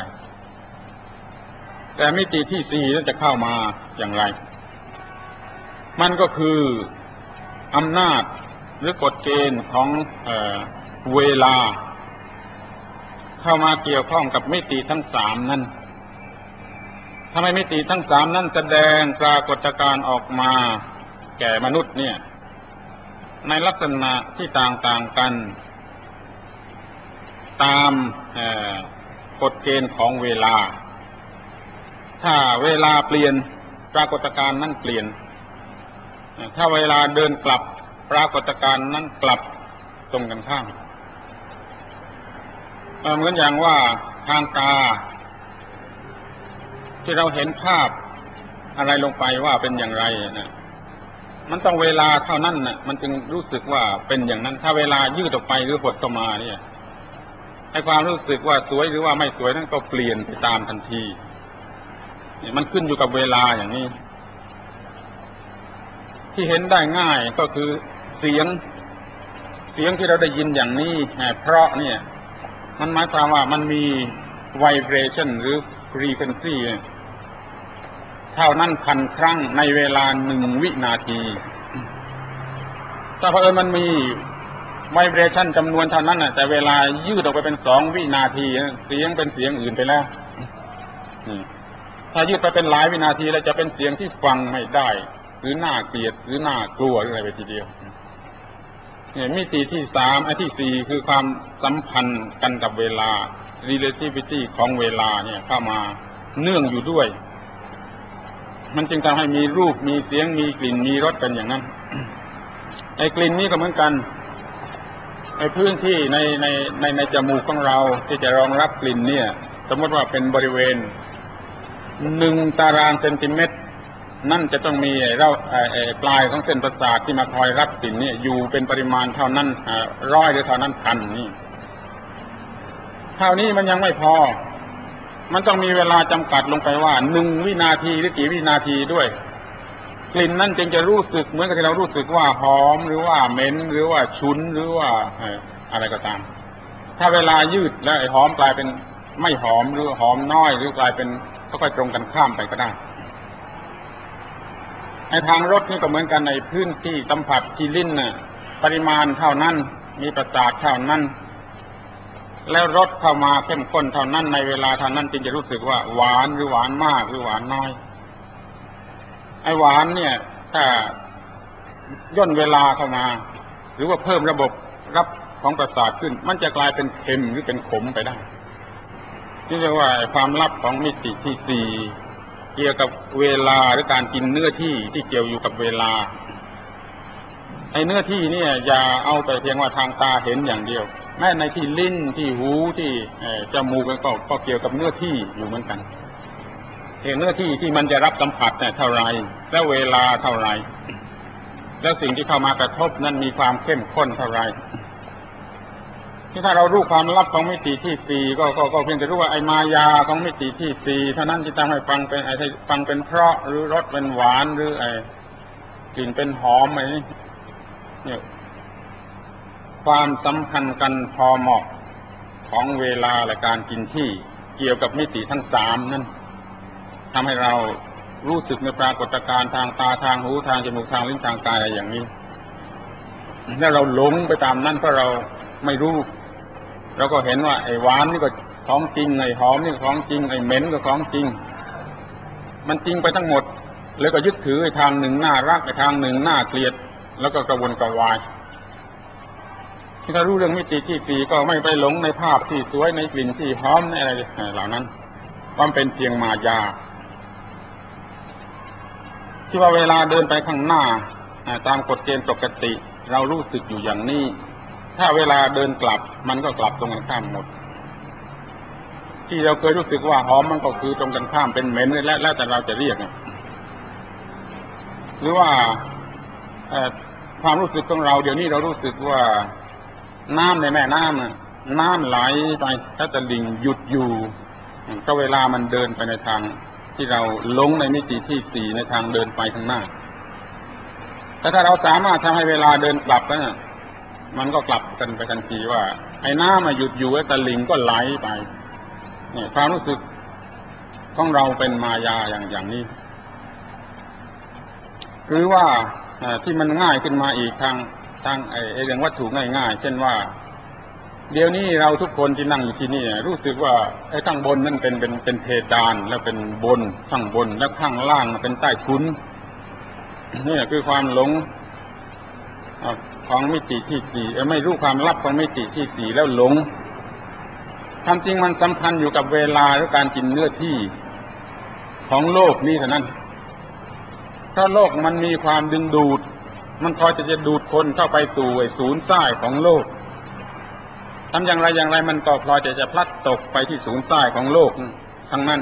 แต่มิติที่4นั้นจะเข้ามาอย่างไรมันก็คืออำนาจหรือกฎเกณฑ์ของเวลาเข้ามาเกี่ยวข้องกับมิติทั้ง3นั้นทำให้มิติทั้ง3นั้นแสดงปรากฏการณ์ออกมาแก่มนุษย์เนี่ยในลักษณะที่ต่างๆกันตามกฎเกณฑ์ของเวลาถ้าเวลาเปลี่ยนปรากฏการณ์นั้นเปลี่ยนถ้าเวลาเดินกลับปรากฏการณ์นั้นกลับตรงกันข้ามเหมือนอย่างว่าทางตาที่เราเห็นภาพอะไรลงไปว่าเป็นอย่างไรนะมันต้องเวลาเท่านั้นนะมันจึงรู้สึกว่าเป็นอย่างนั้นถ้าเวลายืดออกไปหรือหดเข้ามาเนี่ยให้ความรู้สึกว่าสวยหรือว่าไม่สวยนั้นก็เปลี่ยนไปตามทันทีมันขึ้นอยู่กับเวลาอย่างนี้ที่เห็นได้ง่ายก็คือเสียงที่เราได้ยินอย่างนี้เพราะเนี่ยมันหมายความว่ามันมี vibration หรือ frequency เท่านั้นพันครั้งในเวลา1 วินาทีถ้าเผอิญมันมีไวเบรชั่นจำนวนเท่านั้นแต่เวลายืดออกไปเป็น2 วินาทีเสียงเป็นเสียงอื่นไปแล้วถ้ายืดไปเป็นหลายวินาทีแล้วจะเป็นเสียงที่ฟังไม่ได้หรือน่าเกลียดหรือน่ากลัวหรืออะไรไปทีเดียวมิติที่3ที่4คือความสัมพันธ์กันกับเวลา relativity ของเวลาเนี่ยเข้ามาเนื่องอยู่ด้วยมันจึงทำให้มีรูปมีเสียงมีกลิ่นมีรสกันอย่างนั้นไอ้กลิ่นนี่ก็เหมือนกันไอ้พื้นที่ในจมูกของเราที่จะรองรับกลิ่นเนี่ยสมมติว่าเป็นบริเวณ1 ตารางเซนติเมตรนั่นจะต้องมีปลายของเส้นประสาทที่มาคอยรับกลิ่นนี่อยู่เป็นปริมาณเท่านั้น100หรือเท่านั้นพันนี่เท่านี้มันยังไม่พอมันต้องมีเวลาจำกัดลงไปว่า1 วินาทีหรือกี่วินาทีด้วยกลิ่นนั้นจึงจะรู้สึกเหมือนกับที่เรารู้สึกว่าหอมหรือว่าเหม็นหรือว่าฉุนหรือว่าอะไรก็ตามถ้าเวลายืดแล้วไอ้หอมกลายเป็นไม่หอมหรือหอมน้อยหรือกลายเป็นก็ค่อยตรงกันข้ามไปก็ได้ในทางรสนี่ก็เหมือนกันในพื้นที่สัมผัสที่ลิ้นน่ะปริมาณเท่านั้นมีประสาทเท่านั้นแล้วรสเข้ามาเข้มข้นเท่านั้นในเวลาเท่านั้นจึงจะรู้สึกว่าหวานหรือหวานมากหรือหวานน้อยไอ้หวานเนี่ยถ้าย่นเวลาเข้ามาหรือว่าเพิ่มระบบรับของประสาทขึ้นมันจะกลายเป็นเค็มหรือเป็นขมไปได้นี่เรียกว่าความลับของมิติที่4เกี่ยวกับเวลาหรือการกินเนื้อที่เกี่ยวอยู่กับเวลาไอ้เนื้อที่เนี่ยอย่าเอาแต่เพียงว่าทางตาเห็นอย่างเดียวแม้ในที่ลิ้นที่หูที่จมูกก็เกี่ยวกับเนื้อที่อยู่เหมือนกันเนื้อที่ที่มันจะรับสัมผัสเนี่ยเท่าไรและเวลาเท่าไรแล้วสิ่งที่เข้ามากระทบนั้นมีความเข้มข้นเท่าไรที่ถ้าเรารู้ความลับของมิติที่4ก็เพียงแต่รู้ว่าไอ้มายาของมิติที่4เท่านั้นที่ทำให้ฟังเป็นเพราะหรือรสเป็นหวานหรือไอ้กลิ่นเป็นหอมอะไรเนี่ยความสัมพันธ์กันพอเหมาะของเวลาและการกินที่เกี่ยวกับมิติทั้ง3นั้นทำให้เรารู้สึกในปรากฏการณ์ทางตาทางหูทางจมูกทางลิ้นทางกายอะไรอย่างนี้แล้วเราหลงไปตามนั้นเพราะเราไม่รู้เราก็เห็นว่าไอ้หวานนี่ก็ของจริงไอ้หอมนี่ก็ของจริงไอ้เหม็นก็ของจริงมันจริงไปทั้งหมดแล้วก็ยึดถือไอ้ทางหนึ่งน่ารักไอ้ทางหนึ่งน่าเกลียดแล้วก็กระวนกระวายถ้ารู้เรื่องมิติที่4ก็ไม่ไปหลงในภาพที่สวยในกลิ่นที่หอมในอะไรเหล่านั้นความเป็นเพียงมายาที่ว่าเวลาเดินไปข้างหน้าตามกฎเกณฑ์ปกติเรารู้สึกอยู่อย่างนี้ถ้าเวลาเดินกลับมันก็กลับตรงกันข้ามหมดที่เราเคยรู้สึกว่าหอมมันก็คือตรงกันข้ามเป็นเหม็นแล้วแต่เราจะเรียกหรือว่าความรู้สึกของเราเดี๋ยวนี้เรารู้สึกว่าน้ำในแม่น้ำไหลไปถ้าตะลิ่งหยุดอยู่ก็เวลามันเดินไปในทางที่เราหลงในมิติที่4ในทางเดินไปข้างหน้าแต่ถ้าเราสามารถทำให้เวลาเดินกลับแล้วมันก็กลับกันไปทันทีว่าไอ้น้ำหยุดอยู่ไอ้ตะลิ่งก็ไหลไปเนี่ยความรู้สึกของเราเป็นมายาอย่างนี้หรือว่าที่มันง่ายขึ้นมาอีกทางไอ้เรื่องวัตถุง่ายๆเช่นว่าเดี๋ยวนี้เราทุกคนที่นั่งอยู่ที่นี่รู้สึกว่าไอ้ข้างบนนั่นเป็นเพดานแล้วเป็นบนข้างบนแล้วข้างล่างเป็นใต้ทุนนี่คือความหลงของมิติที่4ไม่รู้ความลับของมิติที่4แล้วหลงความจริงมันสัมพันธ์อยู่กับเวลาหรือการกินเนื้อที่ของโลกนี้เท่านั้นถ้าโลกมันมีความดึงดูดมันพอจะดูดคนเข้าไปสู่ไอ้ศูนย์ใต้ของโลกทำอย่างไรมันก็พอจะพลัดตกไปที่ศูนย์ใต้ของโลกทั้งนั้น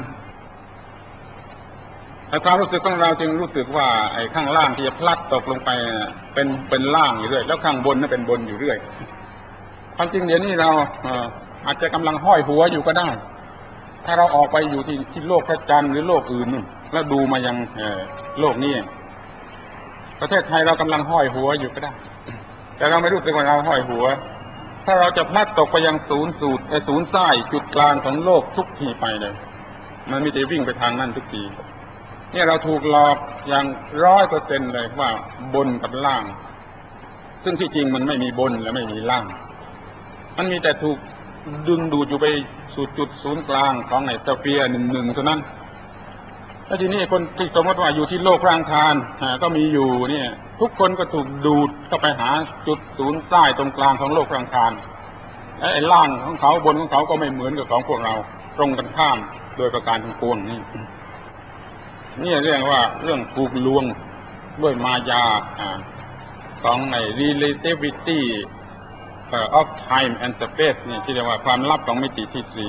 แต่ความรู้สึกของเราจึงรู้สึกว่าไอ้ข้างล่างที่จะพลัดตกลงไปเป็นล่างอยู่เรื่อยแล้วข้างบนนั่นเป็นบนอยู่เรื่อยความจริงเดี๋ยวนี้เราอาจจะกำลังห้อยหัวอยู่ก็ได้ถ้าเราออกไปอยู่ที่โลกพระจันทร์หรือโลกอื่นนู่นแล้วดูมายังโลกนี้ประเทศไทยเรากำลังห้อยหัวอยู่ก็ได้แต่เราไม่รู้สึกว่าเราห้อยหัวถ้าเราจะพลัดตกไปยังศูนย์ใต้จุดกลางของโลกทุกทีไปเลยมันมีแต่วิ่งไปทางนั้นทุกทีเนี่ยเราถูกหลอกอย่าง100%เลยว่าบนกับล่างซึ่งที่จริงมันไม่มีบนและไม่มีล่างมันมีแต่ถูกดึงดูดอยู่ไปสู่จุดศูนย์กลางของไอ้สเฟียร์หนึ่งเท่านั้นแล้วทีนี้คนที่สมมติว่าอยู่ที่โลกร่างคารก็มีอยู่เนี่ยทุกคนก็ถูกดูดเข้าไปหาจุดศูนย์ใต้ตรงกลางของโลกร่างคารไอ้ล่างของเขาบนของเขาก็ไม่เหมือนกับของพวกเราตรงกันข้ามโดยประการทั้งปวงนี่เรื่องว่าเรื่องถูกลวงด้วยมายาของไอ้ relativity of time and space นี่ที่เรียกว่าความลับของมิติที่สี่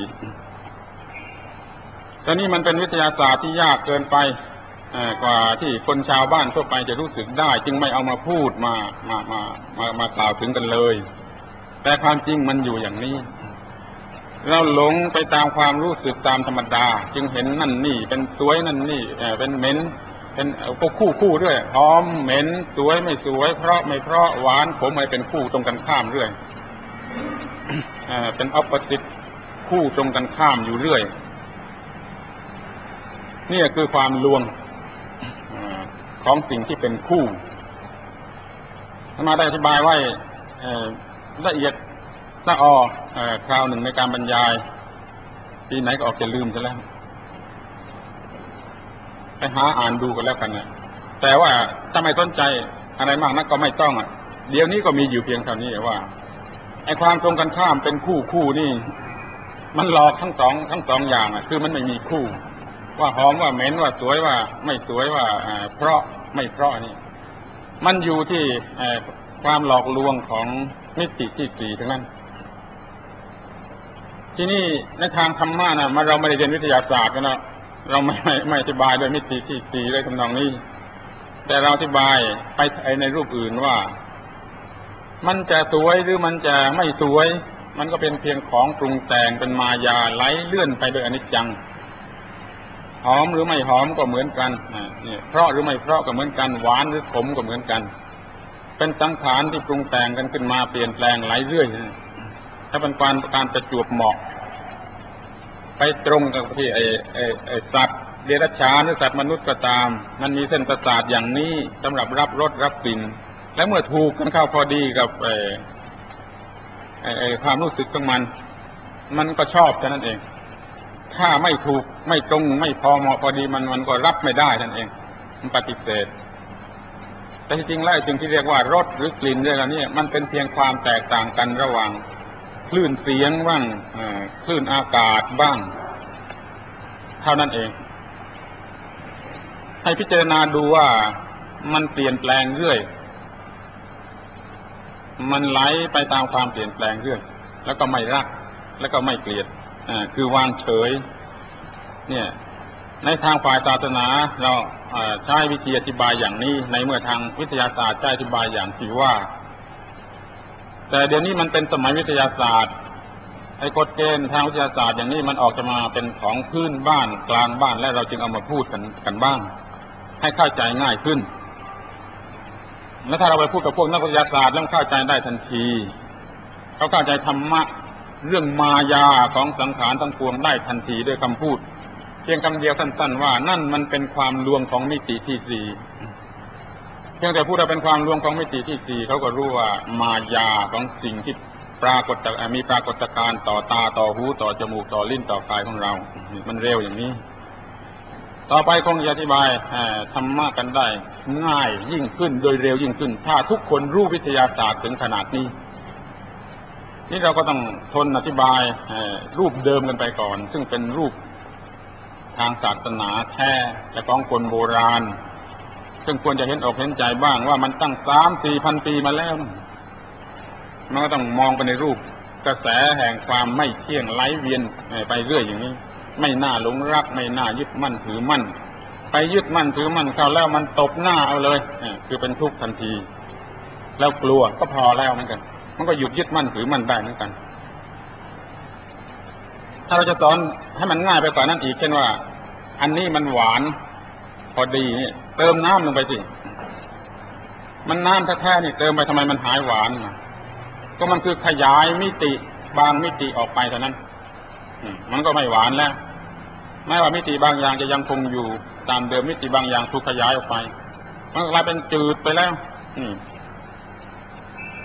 ตอนนี้มันเป็นวิทยาศาสตร์ที่ยากเกินไปกว่าที่คนชาวบ้านทั่วไปจะรู้สึกได้จึงไม่เอามาพูดมากล่าวถึงกันเลยแต่ความจริงมันอยู่อย่างนี้เราหลงไปตามความรู้สึกตามธรรมดาจึงเห็นนั่นนี่เป็นสวยนั่นนี่เป็นเหม็นเป็นคู่เรื่อยหอมเหม็นสวยไม่สวยเพราะไม่เพราะหวานขมอะไรเป็นคู่ตรงกันข้ามเรื่อยเป็น opposite คู่ตรงกันข้ามอยู่เรื่อยนี่คือความลวงของสิ่งที่เป็นคู่มาได้อธิบายไว้ละเอียดละออคราวหนึ่งในการบรรยายปีไหนก็ออกจะลืมซะแล้วไปหาอ่านดูกันแล้วกันนะแต่ว่าถ้าไม่สนใจอะไรมากนักก็ไม่ต้องเดี๋ยวนี้ก็มีอยู่เพียงเท่านี้ว่าไอ้ความตรงกันข้ามเป็นคู่นี่มันหลอกทั้งสองอย่างคือมันไม่มีคู่ว่าหอมว่าเหม็นว่าสวยว่าไม่สวยว่าเพราะไม่เพราะนี่มันอยู่ที่ความหลอกลวงของมิติที่สี่ทั้งนั้นที่นี่ในทางธรรมะนะเราไม่ได้เรียนวิทยาศาสตร์กันนะเราไม่อธิบายโดยมิติที่สี่เลยทำนองนี้แต่เราอธิบายไปในรูปอื่นว่ามันจะสวยหรือมันจะไม่สวยมันก็เป็นเพียงของปรุงแต่งเป็นมายาไหลเลื่อนไปโดยอนิจจังหอมหรือไม่หอมก็เหมือนกันนี่เพราะหรือไม่เพราะก็เหมือนกันหวานหรือขมก็เหมือนกันเป็นสังขารที่ปรุงแต่งกันขึ้นมาเปลี่ยนแปลงไหลเรื่อยถ้าเป็นการประจวบเหมาะไปตรงกับที่ไอ้สัตว์เดรัจฉานหรือสัตว์มนุษย์ก็ตามมันมีเส้นประสาทอย่างนี้สำหรับรับรสรับกลิ่นและเมื่อถูกกันเข้าพอดีกับความรู้สึกของมันก็ชอบเท่านั้นเองถ้าไม่ถูกไม่ตรงไม่พอเหมาะพอดีมันก็รับไม่ได้นั่นเองมันปฏิเสธแต่จริงๆแล้วสิ่งที่เรียกว่ารสหรือกลิ่นเรื่องนี้มันเป็นเพียงความแตกต่างกันระหว่างคลื่นเสียงบ้างคลื่นอากาศบ้างเท่านั้นเองให้พิจารณาดูว่ามันเปลี่ยนแปลงเรื่อยมันไหลไปตามความเปลี่ยนแปลงเรื่อยแล้วก็ไม่รักแล้วก็ไม่เกลียดคือวางเฉยเนี่ยในทางฝ่ายศาสนาเราใช้วิธีอธิบายอย่างนี้ในเมื่อทางวิทยาศาสตร์ใช้อธิบายอย่างที่ว่าแต่เดี๋ยวนี้มันเป็นสมัยวิทยาศาสตร์ไอ้กฎเกณฑ์ทางวิทยาศาสตร์อย่างนี้มันออกจะมาเป็นของพื้นบ้านกลางบ้านและเราจึงเอามาพูดกันบ้างให้เข้าใจง่ายขึ้นและถ้าเราไปพูดกับพวกนักวิทยาศาสตร์แล้วเข้าใจได้ทันทีเขาเข้าใจธรรมะเรื่องมายาของสังขารทั้งปวงได้ทันทีด้วยคำพูดเพียงคำเดียวสั้นๆว่านั่นมันเป็นความลวงของมิติที่สี่เพียงแต่พูดว่าเป็นความลวงของมิติที่สี่เขาก็รู้ว่ามายาของสิ่งที่มีปรากฏการณ์ต่อตาต่อหูต่อจมูกต่อลิ้นต่อกายของเรามันเร็วอย่างนี้ต่อไปคงจะอธิบายธรรมะกันได้ง่ายยิ่งขึ้นโดยเร็วยิ่งขึ้นถ้าทุกคนรู้วิทยาศาสตร์ถึงขนาดนี้นี่เราก็ต้องทนอธิบายรูปเดิมกันไปก่อนซึ่งเป็นรูปทางศาสนาแท้และของคนโบราณซึ่งควรจะเห็นอกเห็นใจบ้างว่ามันตั้ง 3-4 พันปีมาแล้วมันก็ต้องมองไปในรูปกระแสแห่งความไม่เที่ยงไหลเวียนไปเรื่อยอย่างนี้ไม่น่าหลงรักไม่น่ายึดมั่นถือมั่นไปยึดมั่นถือมั่นเข้าแล้วมันตบหน้าเอาเลยคือเป็นทุกข์ทันทีแล้วกลัวก็พอแล้วเหมือนกันมันก็หยุดยึดมั่นถือมั่นได้เหมือนกันถ้าเราจะสอนให้มันง่ายไปกว่านั้นอีกเช่นว่าอันนี้มันหวานพอดีนี่เติมน้ำลงไปสิมันน้ำแท้ๆนี่เติมไปทำไมมันหายหวานก็มันคือขยายมิติบางมิติออกไปเท่านั้นมันก็ไม่หวานแล้วแม้ว่ามิติบางอย่างจะยังคงอยู่ตามเดิมมิติบางอย่างถูกขยายออกไปมันกลายเป็นจืดไปแล้ว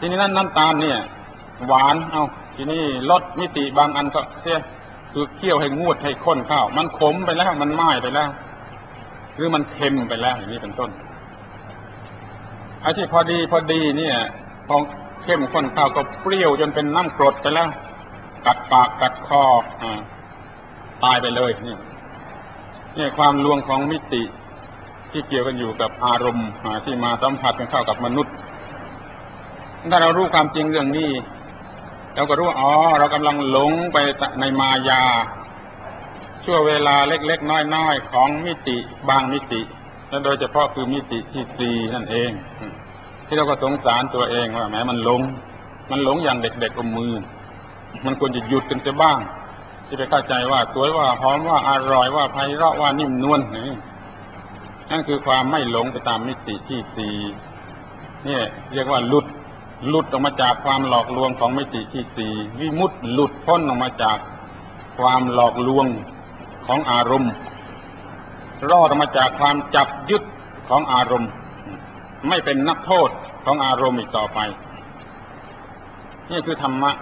ทีนี้น้ำตาลเนี่ยหวานเอาทีนี้ลดมิติบางอันก็เสียคือเคี่ยวให้งวดให้ข้นข้าวมันขมไปแล้วมันไหม้ไปแล้วหรือมันเค็มไปแล้วอย่างนี้เป็นต้นไอ้ที่พอดีเนี่ยพอเข้มข้นข้าวก็เปรี้ยวจนเป็นน้ำกรดไปแล้วกัดปากกัดคอตายไปเลยนี่ความลวงของมิติที่เกี่ยวกันอยู่กับอารมณ์ที่มาสัมผัสกันเข้ากับมนุษย์ถ้าเรารู้ความจริงเรื่องนี้เราก็รู้ว่าเรากำลังหลงไปในมายาชั่วเวลาเล็กๆน้อยๆของมิติบางมิติและโดยเฉพาะคือมิติที่สี่นั่นเองที่เราก็สงสารตัวเองว่าแม้มันหลงอย่างเด็กๆอมมือมันควรจะหยุดกันเสียบ้างที่ไปเข้าใจว่าสวยว่าหอมว่าอร่อยว่าไพเราะว่านิ่มนวลนั่นคือความไม่หลงไปตามมิติที่สี่นี่เรียกว่าหลุดออกมาจากความหลอกลวงของมิติที่สี่วิมุตติหลุดพ้นออกมาจากความหลอกลวงของอารมณ์รอดออกมาจากความจับยึดของอารมณ์ไม่เป็นนักโทษของอารมณ์อีกต่อไปนี่คือธรรมะ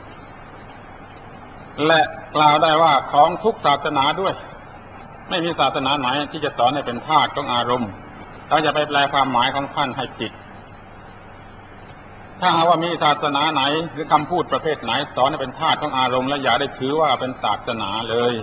และกล่าวได้ว่าของทุกศาสนาด้วยไม่มีศาสนาไหนที่จะสอนให้เป็นทาสของอารมณ์เราจะไปแปลความหมายของท่านให้ผิดถ้าหากว่ามีศาสนาไหนหรือคำพูดประเภทไหนสอนให้เป็นทาสของอารมณ์และอย่าได้ถือว่าเป็นศาสนาเลย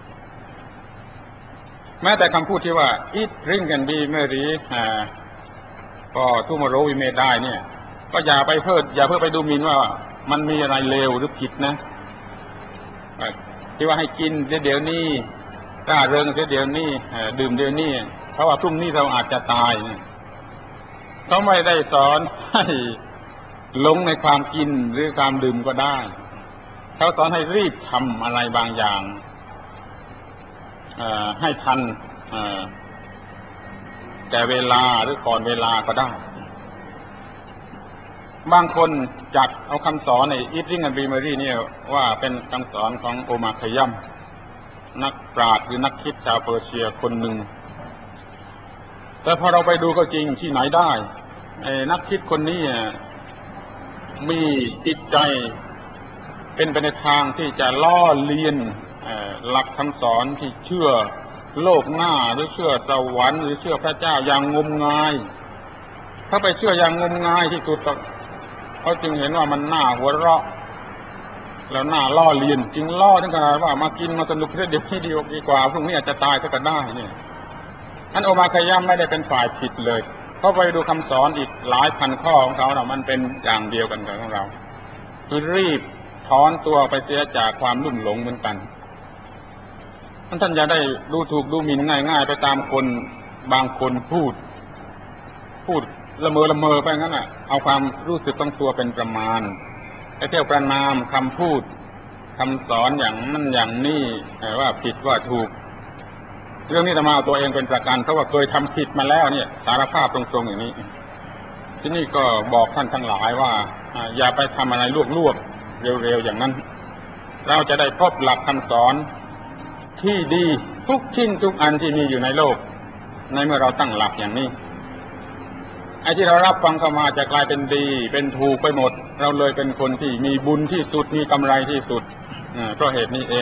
แม้แต่คำพูดที่ว่า eat drink and be merry ก็ tomorrow we may die เนี่ยก็อย่าเพื่อไปดูหมิ่นว่ามันมีอะไรเลวหรือผิดนะที่ว่าให้กินเดี๋ยวนี้ร่าเริงเดี๋ยวนี้ดื่มเดี๋ยวนี้เพราะว่าพรุ่งนี้เราอาจจะตายเขาไม่ได้สอนให้หลงในความกินหรือความดื่มก็ได้เขาสอนให้รีบทำอะไรบางอย่างให้ทันแต่เวลาหรือก่อนเวลาก็ได้บางคนจัดเอาคำสอนใน Eating and Be Merry เนี่ยว่าเป็นคำสอนของโอมาคยัมนักปราชญ์หรือนักคิดชาวเปอร์เซียคนหนึ่งแต่พอเราไปดูก็จริงที่ไหนได้นักคิดคนนี้มีจิตใจเป็นไปในทางที่จะล่อเลียนหลักคำสอนที่เชื่อโลกหน้าหรือเชื่อสวรรค์หรือเชื่อพระเจ้าอย่างงมงายถ้าไปเชื่ออย่างงมงายที่สุดเขาจึงเห็นว่ามันน่าหัวเราะแล้วน่าล่อเลียนจริงล่อถึงขนาดว่ามากินมาสนุกเดี๋ยวนี้ดีกว่าพรุ่งนี้อาจจะตายก็ได้เนี่ยท่านโอมาคยัมไม่ได้เป็นฝ่ายผิดเลยเขาไปดูคำสอนอีกหลายพันข้อของเขามันเป็นอย่างเดียวกันกับของเราคือรีบถอนตัวไปเสียจากความลุ่มหลงเหมือนกันท่านอย่าได้ดูถูกดูหมิ่นง่ายๆไปตามคนบางคนพูดละเมอไปงั้นเอาความรู้สึกของตัวเป็นประมาณไปเที่ยวประนามคำพูดคำสอนอย่างนั้นอย่างนี้ว่าผิดว่าถูกเรื่องนี้จะมาเอาตัวเองเป็นประกันเพราะว่าเคยทำผิดมาแล้วเนี่ยสารภาพตรงๆอย่างนี้ที่นี่ก็บอกท่านทั้งหลายว่าอย่าไปทำอะไรลวกๆเร็วๆอย่างนั้นเราจะได้พบหลักคำสอนที่ดีทุกชิ้นทุกอันที่มีอยู่ในโลกในเมื่อเราตั้งหลักอย่างนี้ไอ้ที่เรารับฟังเข้ามาจะกลายเป็นดีเป็นถูกไปหมดเราเลยเป็นคนที่มีบุญที่สุดมีกำไรที่สุดเพราะเหตุนี้เอง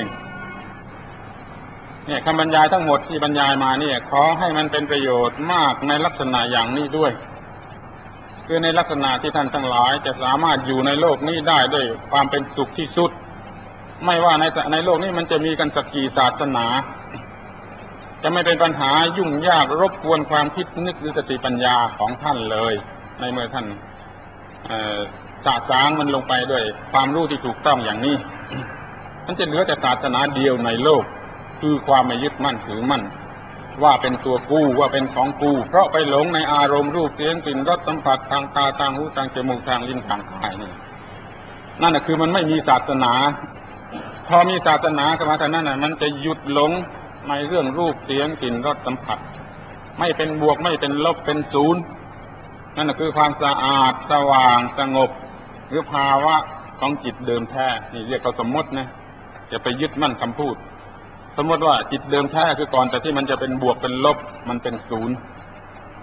เนี่ยคำบรรยายทั้งหมดที่บรรยายมาเนี่ยขอให้มันเป็นประโยชน์มากในลักษณะอย่างนี้ด้วยคือในลักษณะที่ท่านทั้งหลายจะสามารถอยู่ในโลกนี้ได้ด้วยความเป็นสุขที่สุดไม่ว่าในโลกนี้มันจะมีกันสักกี่ศาสนาจะไม่เป็นปัญหายุ่งยากรบกวนความคิดนึกหรือสติปัญญาของท่านเลยในเมื่อท่านสะสางมันลงไปด้วยความรู้ที่ถูกต้องอย่างนี้มันจะเหลือแต่ศาสนาเดียวในโลกคือความไม่ยึดมั่นถือมั่นว่าเป็นตัวกูว่าเป็นของกูเพราะไปหลงในอารมณ์รูปเสียงกลิ่นรสสัมผัสทางตาทางหูทางจมูกทางลิ้นทางกายนี่นั่นคือมันไม่มีศาสนาพอมีศาสนาขึ้นมาเท่านั้นมันจะหยุดหลงในเรื่องรูปเสียงกลิ่นรสสัมผัสไม่เป็นบวกไม่เป็นลบเป็นศูนย์นั่นคือความสะอาดสว่างสงบหรือภาวะของจิตเดิมแท้นี่เรียกเขาสมมตินะจะไปยึดมั่นคำพูดสมมติว่าจิตเดิมแท้คือก่อนแต่ที่มันจะเป็นบวกเป็นลบมันเป็นศูนย์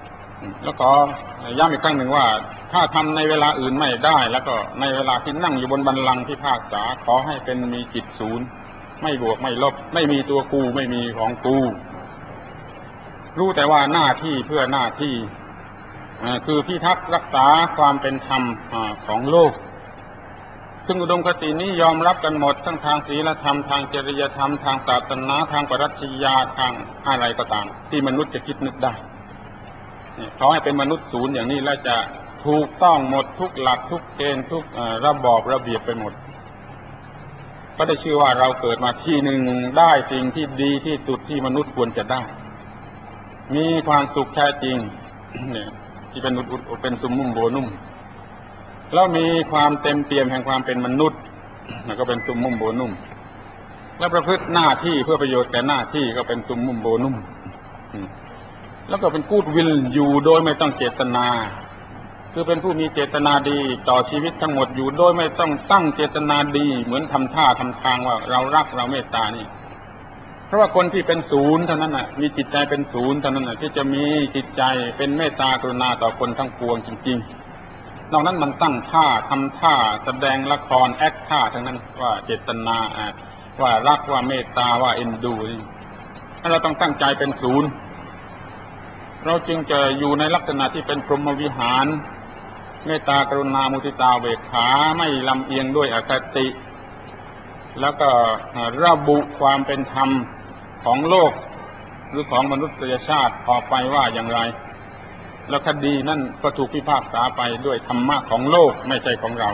แล้วก็ย้ำอีกครั้งหนึ่งว่าถ้าทำในเวลาอื่นไม่ได้แล้วก็ในเวลาที่นั่งอยู่บนบัลลังก์พิพากษาขอให้เป็นมีจิตศูนย์ไม่บวกไม่ลบไม่มีตัวกูไม่มีของกูรู้แต่ว่าหน้าที่เพื่อหน้าที่คือพิทักษ์รักษาความเป็นธรรมของโลกซึ่งอุดมคตินี้ยอมรับกันหมดทั้งทางศีลธรรมทางจริยธรรมทางศาสนาทางปรัชญาทางอะไรก็ตามที่มนุษย์จะคิดนึกได้ขอให้เป็นมนุษย์ศูนย์อย่างนี้แล้วจะถูกต้องหมดทุกหลักทุกเกณฑ์ทุกระบอบระเบียบไปหมดก็ได้ชื่อว่าเราเกิดมาที่หนึ่งได้สิ่งที่ดีที่สุดที่มนุษย์ควรจะได้มีความสุขแท้จริงเนี่ยที่เป็นซุมมุ่มโบนุ่มแล้วมีความเต็มเปี่ยมแห่งความเป็นมนุษย์นั่นก็เป็นซุมมุ่มโบนุ่มแล้วประพฤติหน้าที่เพื่อประโยชน์แก่หน้าที่ก็เป็นซุมมุ่มโบนุ่มแล้วก็เป็นกู๊ดวิลอยู่โดยไม่ต้องเจตนาคือเป็นผู้มีเจตนาดีต่อชีวิตทั้งหมดอยู่โดยไม่ต้องตั้งเจตนาดีเหมือนทำท่าทำทางว่าเรารักเราเมตตานี่เพราะว่าคนที่เป็นศูนย์เท่านั้นน่ะมีจิตใจเป็นศูนย์เท่านั้นน่ะที่จะมีจิตใจเป็นเมตตากรุณาต่อคนทั้งปวงจริงๆนอกนั้นมันตั้งท่าทำท่าแสดงละครแอคท่าทั้งนั้นว่าเจตนาว่ารักว่าเมตตาว่าเอ็นดูถ้าเราต้องตั้งใจเป็นศูนย์เราจึงจะอยู่ในลักษณะที่เป็นพรหมวิหารเมตตากรุณามุทิตาเวกขาไม่ลำเอียงด้วยอคติแล้วก็ระบุความเป็นธรรมของโลกหรือของมนุษยชาติออกไปว่าอย่างไรแล้วคดีนั่นก็ถูกพิพากษาไปด้วยธรรมะของโลกไม่ใช่ของเรา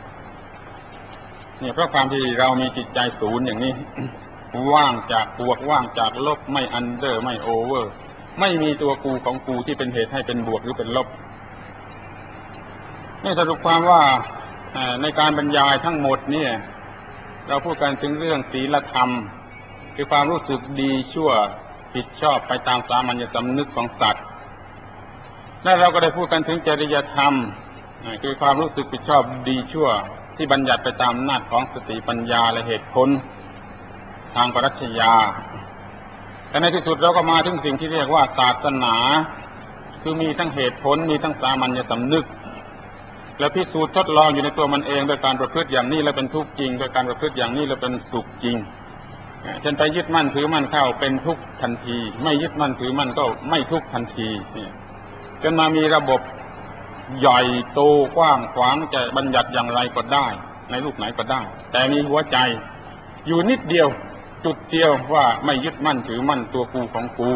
เนี่ยเพราะความที่เรามีจิตใจศูนย์อย่างนี้ ว่างจากบวกว่างจากลบไม่อันเดอร์ไม่โอเวอร์ไม่มีตัวกูของกูที่เป็นเหตุให้เป็นบวกหรือเป็นลบนี่สรุปความว่าในการบรรยายทั้งหมดเนี่ยเราพูดกันถึงเรื่องศีลธรรมคือความรู้สึกดีชั่วผิดชอบไปตามสามัญสำนึกของสัตว์และเราก็ได้พูดกันถึงจริยธรรมคือความรู้สึกผิดชอบดีชั่วที่บัญญัติไปตามอำนาจของสติปัญญาและเหตุผลทางปรัชญาแต่ในที่สุดเราก็มาถึงสิ่งที่เรียกว่าศาสนาคือมีทั้งเหตุผลมีทั้งสามัญสำนึกและพิสูจน์ทดลองอยู่ในตัวมันเองโดยการประพฤติอย่างนี้แล้วเป็นทุกข์จริงโดยการประพฤติอย่างนี้แล้วเป็นสุขจริงเช่นไปยึดมั่นถือมั่นเข้าเป็นทุกข์ทันทีไม่ยึดมั่นถือมั่นก็ไม่ทุกข์ทันทีจนมามีระบบใหญ่โตกว้างขวางจะบัญญัติอย่างไรก็ได้ในรูปไหนก็ได้แต่มีหัวใจอยู่นิดเดียวจุดเดียวว่าไม่ยึดมั่นถือมั่นตัวกูของกู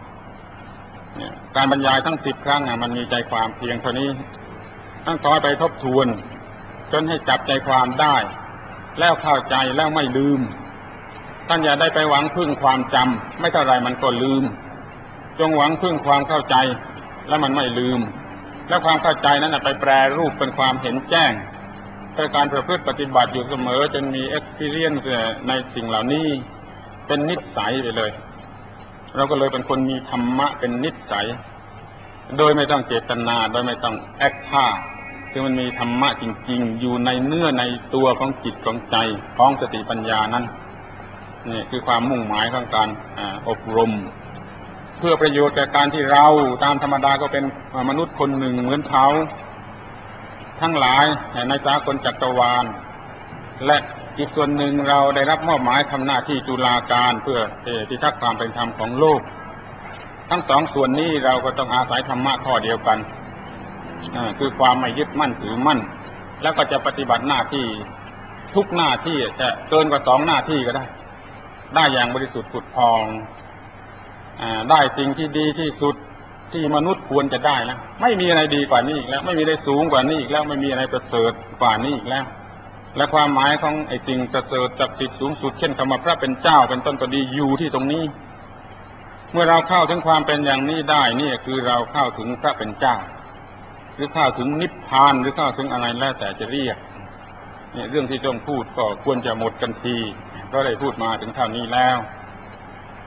การบรรยายทั้ง10 ครั้งมันมีใจความเพียงเท่านี้ท่านขอไปทบทวนจนให้จับใจความได้แล้วเข้าใจแล้วไม่ลืมท่านอย่าได้ไปหวังพึ่งความจำไม่เท่าไรมันก็ลืมจงหวังพึ่งความเข้าใจแล้วมันไม่ลืมแล้วความเข้าใจนั้นไปแปรรูปเป็นความเห็นแจ้งด้วยการประพฤติปฏิบัติอยู่เสมอจนมี experience ในสิ่งเหล่านี้เป็นนิสัยไปเลยเราก็เลยเป็นคนมีธรรมะเป็นนิสัยโดยไม่ต้องเจตนาโดยไม่ต้องแอคท่าคือมันมีธรรมะจริงๆอยู่ในเนื้อในตัวของจิตของใจของสติปัญญานั้นนี่คือความมุ่งหมายของการอบรมเพื่อประโยชน์แก่การที่เราตามธรรมดาก็เป็นมนุษย์คนหนึ่งเหมือนเขาทั้งหลายในสากลจักรวาลและอีกส่วนหนึ่งเราได้รับมอบหมายทำหน้าที่ตุลาการเพื่อพิทักษ์ความเป็นธรรมของโลกทั้งสองส่วนนี้เราก็ต้องอาศัยธรรมะข้อเดียวกันคือความไม่ยึดมั่นถือมั่นแล้วก็จะปฏิบัติหน้าที่ทุกหน้าที่จะเกินกว่า2 หน้าที่ก็ได้อย่างบริสุทธิ์ผุดพองได้สิ่งที่ดีที่สุดที่มนุษย์ควรจะได้แล้วไม่มีอะไรดีกว่านี้อีกแล้วไม่มีอะไรสูงกว่านี้อีกแล้วไม่มีอะไรประเสริฐกว่านี้อีกแล้วและความหมายของไอ้สิ่งประเสริฐศักดิ์สิทธิ์สูงสุดเช่นคำว่าพระเป็นเจ้าเป็นต้นก็ดีอยู่ที่ตรงนี้เมื่อเราเข้าถึงความเป็นอย่างนี้ได้นี่คือเราเข้าถึงพระเป็นเจ้าหรือเข้าถึงนิพพานหรือเข้าถึงอะไรแล้วแต่จะเรียกเนี่ยเรื่องที่ต้องพูดก็ควรจะหมดกันทีก็ได้พูดมาถึงเท่านี้แล้ว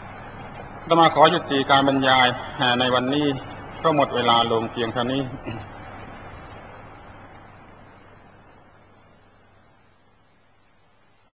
อาตมาขอยุติการบรรยายในวันนี้ก็หมดเวลาลงเพียงเท่านี้